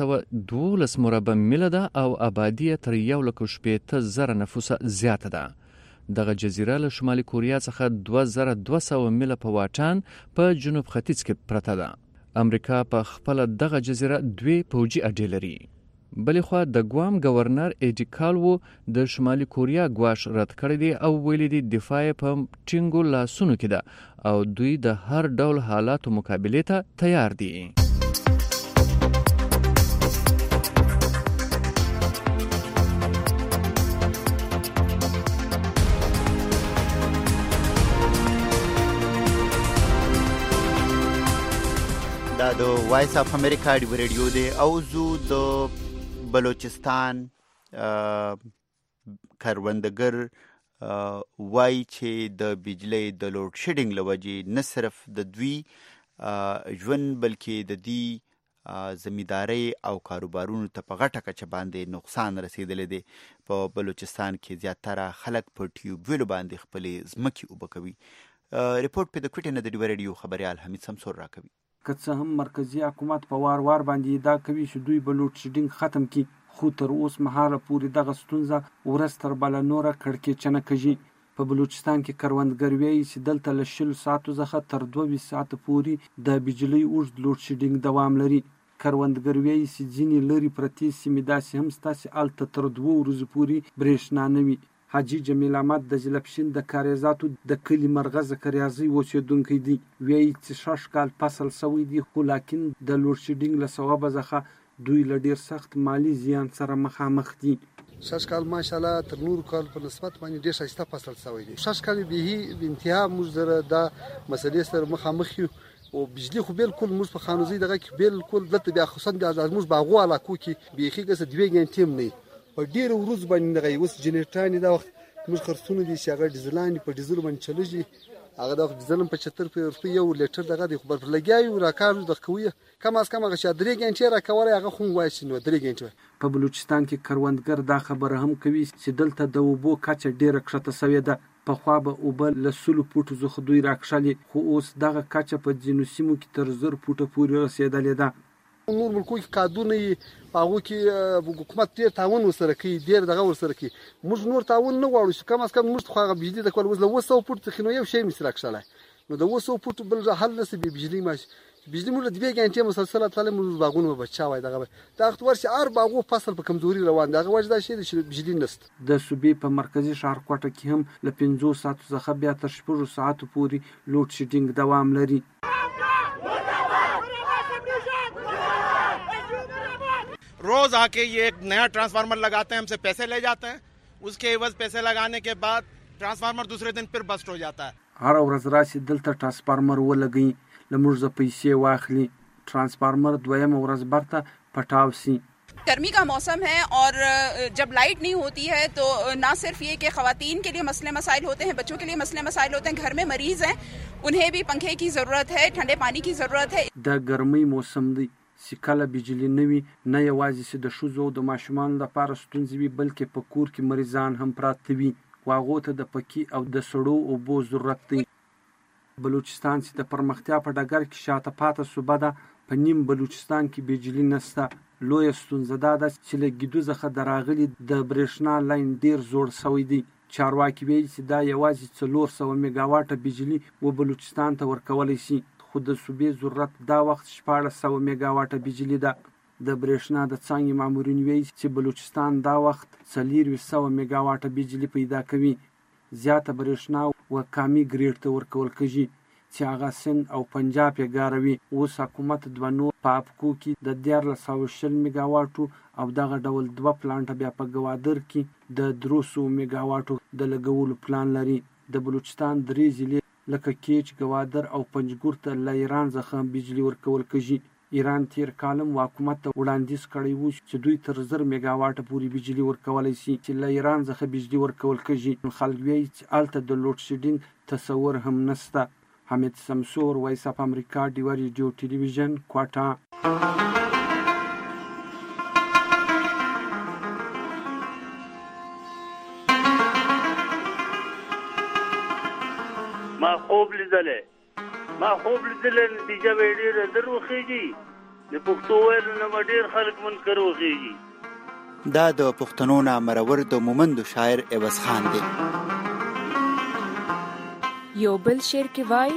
212 مربع میله ده او آبادی تر 1,80,000 نفوسه زیاته ده. دغه جزیره له شمالي کوریا څخه 2200 میله په واټن په جنوب ختیځ کې پرته ده. امریکا په خپل دغه جزیره 2 پوجي اډې لري. بلې خوا د ګوام گورنر ایډي کالوو د شمالي کوریا ګواښ رد کړی دی او ویلي دی دفاع په ټینګو لاسونو کې ده او دوی د هر ډول حالاتو مقابلې ته تیار دي. دا د وایس اف امریکا دی ریډیو دی او زو د بلوچستان کروندګر وای چې د بجلی د لوډ شیډینګ لوجې نه صرف د دوی ژوند بلکې د دې زمینداری او کاروبارونو ته په غټه کچه باندې نقصان رسیدلی دی. په بلوچستان کې زیاتره خلک په ټیوبویلو باندې خپلې ځمکې اوبه کوي. ریپورټ په د کوټې نه د ډیوه ریډیو خبریال حمید سمسور راکوي. که څه هم مرکزی حکومت په وار باندې ادعا کوي چې دوی به لوډ شیډینګ ختم کړي خو تر اوس مهاله پورې دغه ستونزه ورځ تر بله نوره کړکېچنه کېږي. په بلوچستان کې کروندګر وایي چې دلته له 20 ساعتو څخه تر 22 ساعته پورې د بجلۍ اوږد لوډ شیډینګ دوام لري. کروندګر وایي چې ځینې لرې پرتې سیمې داسې هم شته چې هلته تر 2 ورځو پورې برېښنا نه وي. حاجي جمیل احمد د جلپشین د کاریزاتو د کلي مرغزه کریازي اوسېدونکی دی. وایي چې 6 کال فصل شوی دی خو لاکن د لوډ شیډینګ له سببه څخه دوی له ډېر سخت مالي زیان سره مخامخ دي. 6 کال ماشاءالله تر نور کال په نسبت باندې ډېر ښایسته فصل شوی دی. 6 کال به انتها موږ د مسلې سره مخامخ یو او بجلی خو بالکل موږ په خانوزي دغه کې بالکل دلته بیا خصوصا د موږ باغو علاقو کې بیخي ګس 2 غنټې نه په ډېر ورځ باندې دغه اوس جنریټرانی دا وخت موږ خرڅونه دي چې هغه ډیزلان په ډیزل باندې چلېږي. هغه د ډیزل په 74 روپۍ یو لیټر دغه دی خو پر لګیاو راکار د کوي کم از کم هغه چې 3 غنټې راکوي هغه خو وایي چې نو 3 غنټې. په بلوچستان کې کروندګر دا خبره هم کوي چې دلته د اوبو کچه ډېره کښته شوې ده. پخوا به اوبه له 100 فوټو څخه دوی راکښلې خو اوس دغه کچه په ځینو سیمو کې تر 1000 فوټه پورې رسېدلې ده. نور ملکو کې کادونه هغه کې حکومت ډېر تعاون وسره کوي ډېر دغه ورسره کوي. موږ نور تعاون نه غواړو چې کم از کم موږ خو هغه بجلی د کول وز له 200 فوټ څخه نو یو شی مس راکښلای نو د 200 فوټ بل حل نسي به بجلی ماش بجلی موږ د 2 غنټې مسلسل تلل موږ باغونه بچاوي دغه د وخت ورسي ار باغو فصل په کمزوري روان دغه وجه دا شي چې بجلی نست. د صوبې په مرکزی ښار کوټه کې هم ل 15 ساعتو څخه بیا تر 6 ساعتو پورې لوډ شیډینګ دوام لري. रोज आके ये एक नया ट्रांसफार्मर लगाते हैं, हमसे पैसे ले जाते हैं, उसके एवज पैसे लगाने के बाद ट्रांसफार्मर दूसरे दिन फिर बस्ट हो जाता है. هر ورځ راشي دلته ट्रांसफार्मर ولګي لمرزه پیسې واخلي ट्रांसफार्मर دویم ورځ برته پټاو سي. गर्मी का मौसम है और जब लाइट नहीं होती है तो ना सिर्फ ये कि ख़वातीन के लिए मसले मसाइल होते हैं, बच्चों के लिए मसले मसाइल होते हैं, घर में मरीज़ हैं उन्हें भी पंखे की ज़रूरत है, ठंडे पानी की ज़रूरत है. د ګرمۍ موسم دی سکاله بجلی نوي نه یوازې چې د ښځو د ماشومان لپاره ستونزې وي بلکې په کور کې مریضان هم پراته وي واغو ته د پکي او د سړو اوبو ضرورت دی. بلوچستان چې د پرمختیا په ډګر کې شاته پاته صوبه ده په نیم بلوچستان کې بجلی نشته. لویه ستونزه دا ده چې له ګیدو څخه د راغلي د برېښنا لاین ډېر زوړ سوی دی. چارواکي وایي چې دا یوازې 400 میګاواټه بجلی و بلوچستان ته ورکولی شي خو د صوبې ضرورت دا وخت 1400 میګاواټه بجلی ده. د برېښنا د څانګې مامورین وایي چې بلوچستان دا وخت 400 میګاواټه بجلی پیدا کوي. زیاته برېښنا و کامي ګریډ ته ورکول کېږي چې هغه سند او پنجاب یې ګاروي. اوس حکومت دوه نور په اپکو کې د 1420 میګاواټو او دغه ډول 2 پلانټه بیا په ګوادر کې د 300 میګاواټو د لګولو پلان لري. د بلوچستان 3 ضلع لکه کیچ، ګوادر او پنجګور ته له ایران څخه بجلی ورکول کېږي. ایران تیر کالم حکومت ته وړاندیز کړی و چې دوی تر 1000 میګاواټه پورې بجلی ورکولی شي چې له ایران څخه بجلی ورکول کېږي. خلک وایي چې هلته د لوډ شیډینګ تصور هم نشته. حمید سمسور، وایس اف امریکا، ډیوه ریډیو ټلویزیون، کوټه. ما خوب لیدلې نتیجه به ډېره در وخیږي. د پښتو ویلو نه به ډېر خلک منکر وخیږي. دا د پښتنو نه مرور د مومندو شاعر عوض خان دی. یو بل شعر کې وایي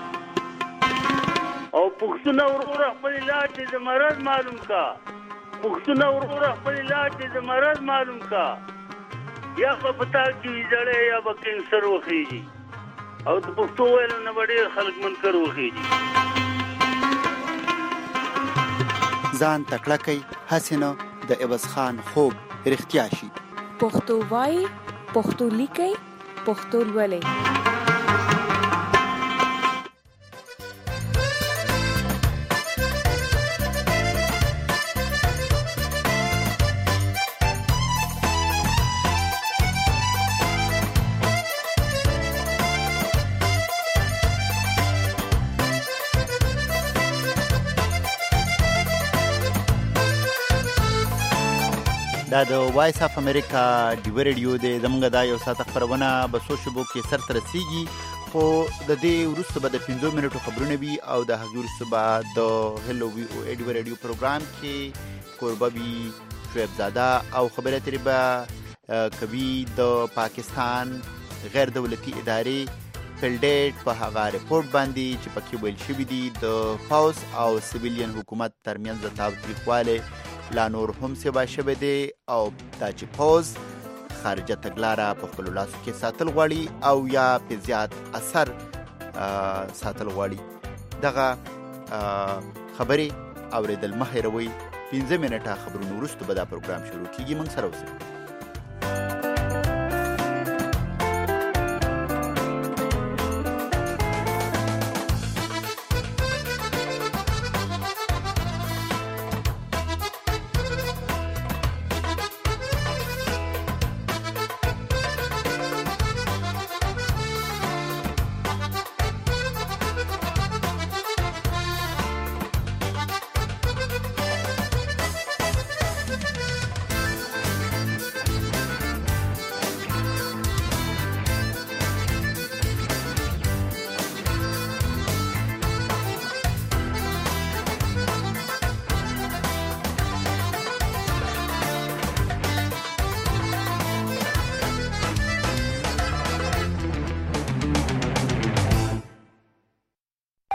او پښتون وروره خپل علاج د مرض معلوم کا، پښتون وروره خپل علاج د مرض معلوم کا، یا په پتا کې جړې یا به کینسر وخیږي او د پښتو ویلو نه ډېر خلک منکر وخیږي. ځان تکړه کوي هسې نه د عوض خان خوب رښتیا شي. پښتو وایي، پښتو لیکي، پښتو لولي. دا د وایس اف امریکا ډیوه ریډیو دی. زموږ دا یو ساعته خپرونه به څو شېبو کې سرته رسیږي خو د دې وروسته به د 15 منټو خبرونه وي او د هغې وروسته به د هلو وي او ډیوه ریډیو پروګرام کې کوربه وي شعیب زاده او خبرې اترې به کوي د پاکستان غیر دولتي ادارې فیلډیټ په هغه رپورټ باندې چې پکې ویل شوي دي د پوځ او سیویلین حکومت ترمنځ د تاوتریخوالی لا نور هم سبا شوی دی او دا چې پوز خارجه تګلاره په خپلو لاسو کې ساتل غواړي او یا په زیات اثر ساتل غواړي. دغه خبرې اورېدل مه هېروئ. 15 منټه خبرونو وروسته به دا پروګرام شروع کېږي. موږ سره اوسئ.